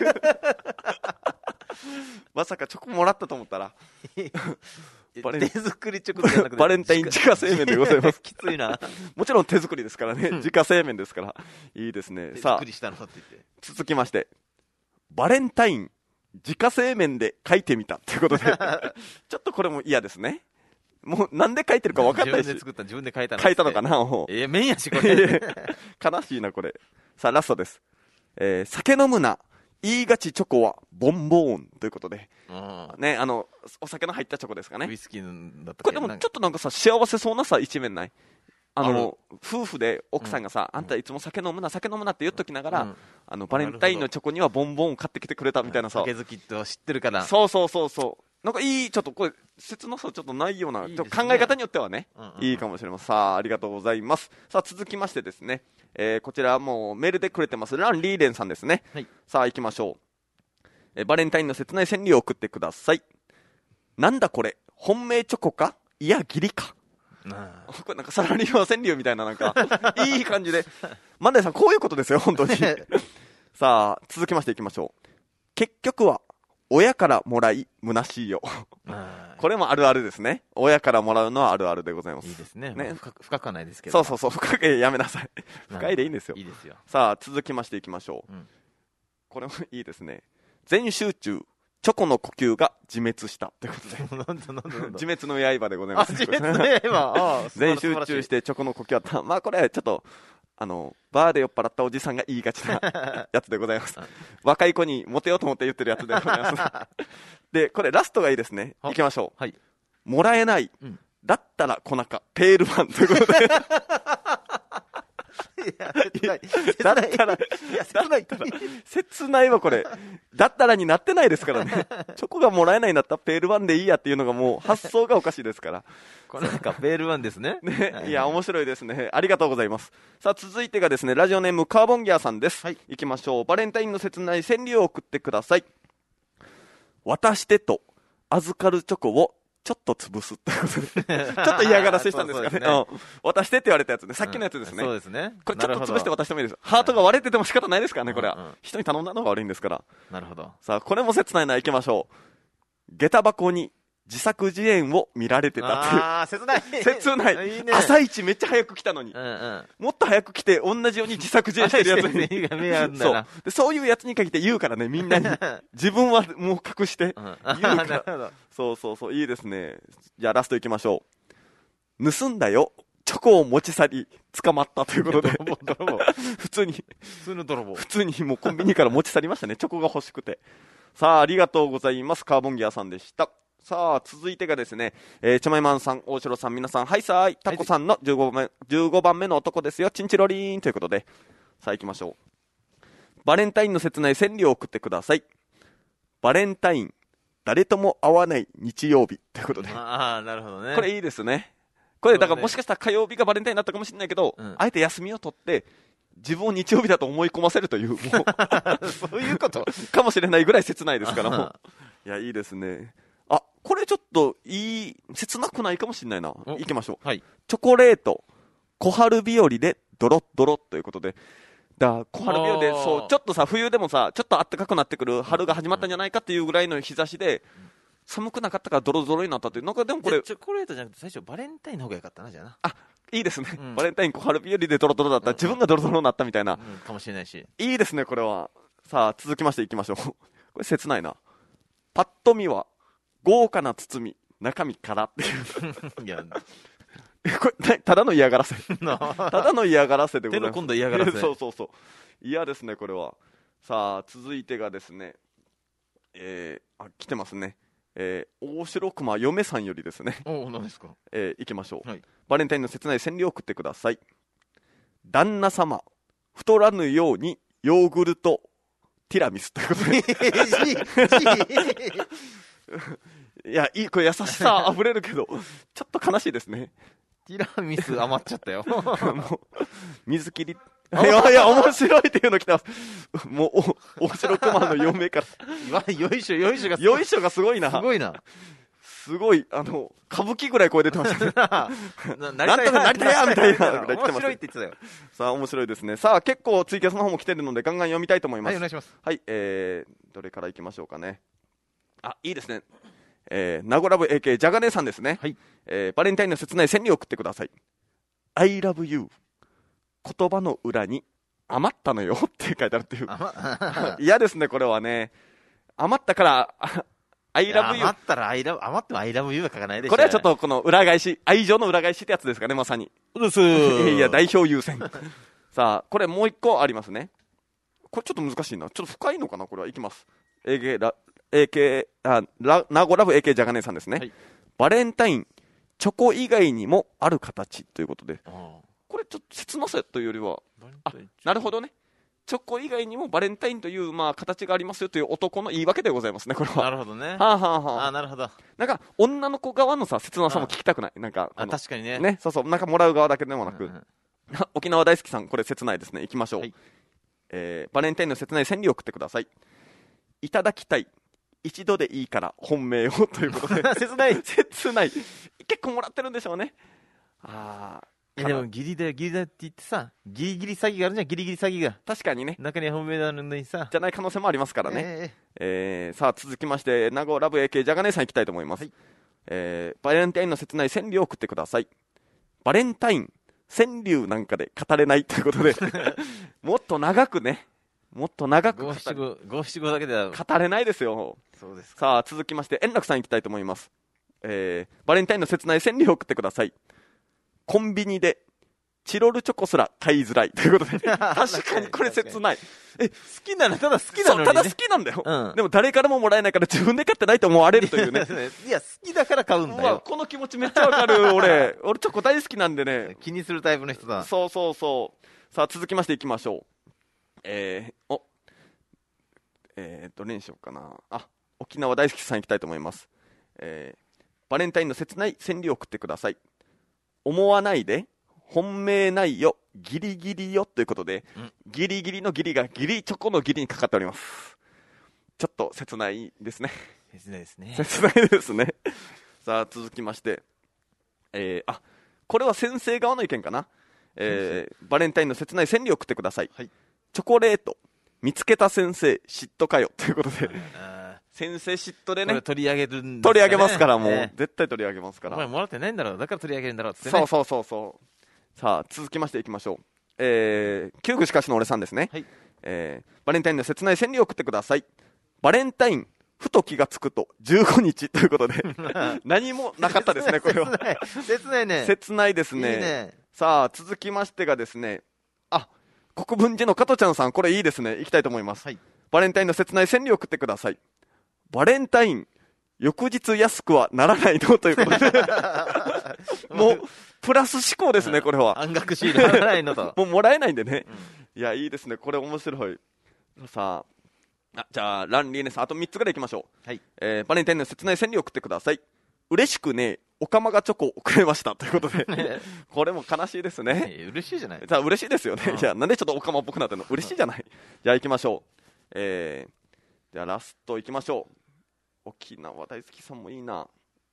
まさかチョコもらったと思ったら手作りチョコじゃなくてバレンタイン自家製麺でございますきついな。 もちろん手作りですからね、自家製麺ですからいいですね。さあ、続きまして、バレンタイン自家製麺で書いてみたということでちょっとこれも嫌ですね。もうなんで書いてるか分かんないし、 自分で書いたのかな。 麺やしこれ悲しいなこれ。さあラストです。酒飲むな言いがちチョコはボンボーンということで、ね、お酒の入ったチョコですかね。 ウイスキーだったっけ。 これでもちょっとなんかさ、幸せそうなさ一面ない？夫婦で奥さんがさ、あんたいつも酒飲むなって言っときながら、バレンタインのチョコにはボンボン買ってきてくれたみたいなさ、 酒好きと知ってるから。 そうなんかいい、ちょっとこれ切なさちょっとないような、いい、ね、考え方によってはね、いいかもしれません。さあ、ありがとうございます。さあ、続きましてですね、こちらもうメールでくれてますランリーレンさんですね。はい、さあ行きましょう。バレンタインの切ない川柳を送ってください。なんだこれ、本命チョコか、いや義理か。これなんかサラリーマン川柳みたいな、なんかいい感じで万代さんこういうことですよ本当にさあ続きましていきましょう。結局は親からもらい虚しいよこれもあるあるですね。親からもらうのはあるあるでございます。 いいですね。深くはないですけど。 そう深くやめなさい深いでいいんですよ。 いいですよ。 さあ続きましていきましょう。これもいいですね。全集中チョコの呼吸が自滅したということで自滅の刃でございます。 自滅の刃全集中してチョコの呼吸あった。まあこれちょっとバーで酔っ払ったおじさんが言いがちなやつでございます若い子にモテようと思って言ってるやつでございますでこれラストがいいですね。いきましょう。はい、もらえない、だったら粉かペールマンということでだったら切ないわこれ。だったらになってないですからねチョコがもらえないんだったらペールワンでいいやっていうのがもう発想がおかしいですからこれなんかペールワンです ねいや面白いですね。ありがとうございます。さあ続いてがですねラジオネームカーボンギャーさんです。はい、いきましょう。バレンタインの切ない川柳を送ってください。渡してと預かるチョコをちょっと潰すってことでちょっと嫌がらせしたんですかね。渡してって言われたやつね、さっきのやつですね。 そうですね。 これちょっと潰して渡してもいいです。ハートが割れてても仕方ないですからね。これは人に頼んだのが悪いんですから。 なるほど。 さあこれも切ないな。いきましょう。下駄箱に自作自演を見られてたっていう。切ないいい、ね、朝一めっちゃ早く来たのに、もっと早く来て同じように自作自演してるやつにそういうやつに限って言うからね、みんなに自分はもう隠して言うからそういいですね。じゃあラストいきましょう。盗んだよチョコを持ち去り捕まったということで普通の泥棒普通にもうコンビニから持ち去りましたねチョコが欲しくて。さあありがとうございます。カーボンギアさんでした。さあ続いてがですね、ちょまいまんさん、大城さん、皆さんはいさーい、タコさんの15番目の男ですよ、チンチロリーンということで、さあ行きましょう。バレンタインの切ない川柳を送ってください。バレンタイン誰とも会わない日曜日ということで。 なるほどね。 これいいですね。これだからもしかしたら火曜日がバレンタインになったかもしれないけど、あえて休みを取って自分を日曜日だと思い込ませるという、もうそういうことかもしれないぐらい切ないですからもういやいいですね。これちょっといい、切なくないかもしれないな。いきましょう。はい、チョコレート小春日和でドロッドロということで、小春日和でそうちょっとさ冬でもさちょっと暖かくなってくる春が始まったんじゃないかっていうぐらいの日差しで寒くなかったからドロドロになったっていう。なんかでもこれチョコレートじゃなくて最初バレンタインの方が良かったな。じゃあないいですね、バレンタイン小春日和でドロドロだったら自分がドロドロになったみたいな、 かもしれないし、 いいですねこれは。さあ続きましていきましょう。これ切ないな。パッと見は豪華な包み中身からっていういやこれただの嫌がらせただの嫌がらせでございます。 手の込んだ嫌がらせそう嫌ですねこれは。さあ続いてがですね、来てますね。大城熊嫁さんよりですね。 何ですか。 いきましょう、はい、バレンタインの切ない川柳を送ってください。旦那様太らぬようにヨーグルトティラミスということでいやいい、これ優しさあふれるけどちょっと悲しいですね。 ティラミス余っちゃったよもう水切りいや面白いっていうの来てます。もう大城熊の嫁からよいしょよいしょがよいしょがすごいな。 すごいな。 すごい歌舞伎ぐらい声出てましたね。 なんとかなりたいやみたいな。面白いって言ってたよ。 さあ面白いですね。さあ結構ツイキャスの方も来てるのでガンガン読みたいと思います。 はいお願いします。 はい、どれからいきましょうかね。あ、いいですね。ナゴラブ AK ジャガネさんですね。 はい。 バレンタインの切ない線に送ってください。I love you 言葉の裏に余ったのよって書いてあるっていう。嫌ですねこれはね。余ったからI love you。 余っても I love you は書かないでしょ。 これはちょっとこの裏返し、愛情の裏返しってやつですかね、まさに。 うですいや代表優先。さあこれもう一個ありますね。これちょっと難しいな。ちょっと深いのかな。これはいきます。ナゴラブ AK ジャガネさんですね、はい。バレンタインチョコ以外にもある形ということで、これちょっと切なさというよりは、なるほどね。チョコ以外にもバレンタインという、形がありますよという男の言い訳でございますね、これは。 なるほどね。なるほど。 なんか女の子側のさ切なさも聞きたくない。なんか確かにね。 そうそう、なんかもらう側だけでもなく、沖縄大好きさん、これ切ないですね。いきましょう。はい、バレンタインの切ない線に送ってください。いただきたい。一度でいいから本命をということで。 切ない。 切ない。結構もらってるんでしょうね。 でもギリだって言ってさ、ギリギリ詐欺があるじゃん。ギリギリ詐欺が確かにね。 中には本命なのにさじゃない可能性もありますからね。さあ続きましてナゴラブ AK ジャガネさんいきたいと思います。はい、バレンタインの切ない川柳を送ってください。バレンタイン川柳なんかで語れないということでもっと長くね、もっと長く五七五だけでは語れないですよ。 そうですか。 さあ続きまして円楽さんいきたいと思います。バレンタインの切ない川柳を送ってください。コンビニでチロルチョコすら買いづらいということで確かにこれ切ない。 好きなの、ただ好きなのに、ね、 ただ好きなんだよ、でも誰からももらえないから自分で買ってないと思われるというねいや好きだから買うんだよ。 この気持ちめっちゃわかる俺チョコ大好きなんでね。 気にするタイプの人だ。 そうさあ続きましていきましょう。どれにしようかな。沖縄大好きさんいきたいと思います。バレンタインの切ない川柳を送ってください。思わないで本命ないよギリギリよということで、ギリギリのギリがギリチョコのギリにかかっております。ちょっと切ないですね。 切ないですね。 切ないですねさあ続きまして、これは先生側の意見かな。バレンタインの切ない川柳を送ってください。はい、チョコレート見つけた先生嫉妬かよということで先生嫉妬でね、 これ取り上げるんですかね。 取り上げますから、もう、絶対取り上げますから。 お前もらってないんだろう、だから取り上げるんだろうってね。 そうさあ続きましていきましょう。旧具しかしの俺さんですね。はい、バレンタインの切ない川柳を送ってください。バレンタインふと気がつくと15日ということで何もなかったですねこれは切ないね。 切ないですね。 いいね。 さあ続きましてがですね、国分寺の加トちゃんさん、これいいですね。いきたいと思います。はい、バレンタインの切ない川柳を送ってください。バレンタイン翌日安くはならないのということでもうプラス思考ですねこれは。 半額シールならないのともうもらえないんでね、いやいいですねこれ面白い。さあじゃあランリーネさんあと3つぐらいいきましょう。はい、バレンタインの切ない川柳を送ってください。嬉しくねおかまがチョコをくれましたということでこれも悲しいですね。 嬉しいじゃない。 じゃあ嬉しいですよね。いやなんでちょっとおかまっぽくなってるの嬉しいじゃない。じゃあ行きましょう。じゃあラスト行きましょう。沖縄大好きさんもいいな。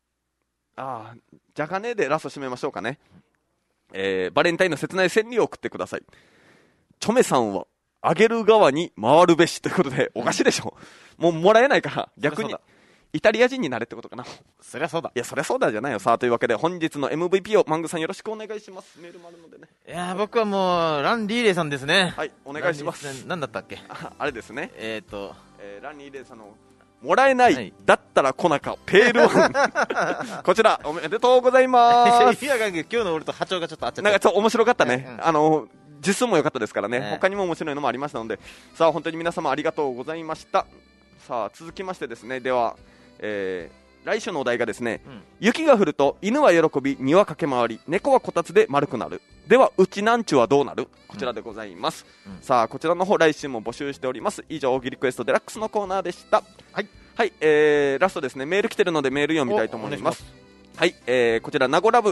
じゃがねでラスト締めましょうかね。バレンタインの切ない川柳を送ってください。チョメさんはあげる側に回るべしということで、おかしいでしょ。もうもらえないから逆にイタリア人になれってことかな。 そりゃそうだ。 いやそりゃそうだじゃないよ。さあというわけで本日の MVP をマングさんよろしくお願いします。メールもあるのでね。 いや僕はもうランリーレーさんですね。 はいお願いします。 何だったっけ。 あれですね。 ランリーレーさんのもらえない、はい、だったらコナカペールワンこちらおめでとうございますいや今日の俺と波長がちょっと合っちゃった。 なんかちょっと面白かったね、実数も良かったですからね、他にも面白いのもありましたので、さあ本当に皆様ありがとうございました。さあ続きましてですね、では、来週のお題がですね、雪が降ると犬は喜び庭駆け回り猫はこたつで丸くなる、ではうちなんちゅはどうなる、こちらでございます。さあこちらの方来週も募集しております。以上大喜利クエストデラックスのコーナーでした。はい、ラストですね、メール来てるのでメール読みたいと思います。はい、こちらナゴラブ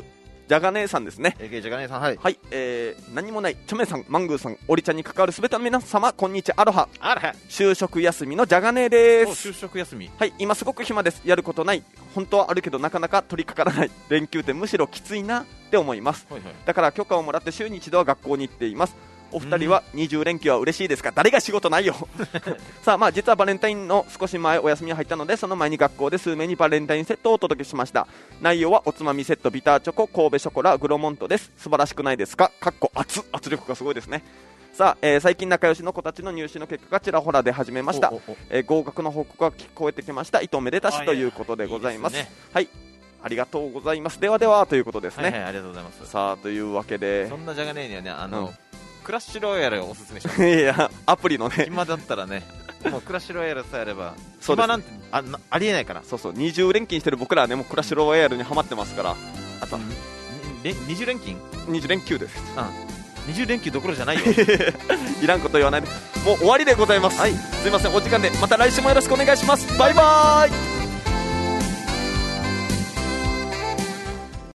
じゃが姉さんですね。 AK じゃが姉さん、はい、 はい、何もないチョメさん、マングーさん、オリちゃんに関わるすべての皆様、こんにちは、アロハ。就職休みのじゃが姉です。 就職休み、 はい、今すごく暇です。やることない、本当はあるけどなかなか取り掛からない連休ってむしろきついなって思います、はいはい、だから許可をもらって週に一度は学校に行っています。お二人は20連休は嬉しいですか？誰が仕事ないよさあ、実はバレンタインの少し前お休みに入ったので、その前に学校で数名にバレンタインセットをお届けしました。内容はおつまみセット、ビターチョコ、神戸ショコラ、グロモントです。素晴らしくないですか？圧力がすごいですね。さあ、最近仲良しの子たちの入試の結果がちらほら出始めました。合格の報告が聞こえてきました。伊藤めでたしということでございます。いいですね。はい、ありがとうございます。ではではということですね。 はいはい、ありがとうございます。 さあ、というわけで、 そんなじゃがねえにはね、クラッシュロイヤルをおすすめしますいや、アプリのね、 今だったらね、もうクラッシュロイヤルさえあれば、暇なんて ありえないから。 そうそう、20連勤してる僕らはね、もうクラッシュロイヤルにハマってますから。 あと20連勤 20連休です。 20連休どころじゃないよいらんこと言わないで、もう終わりでございます。はい、すいません、お時間で、また来週もよろしくお願いします。バイバーイ。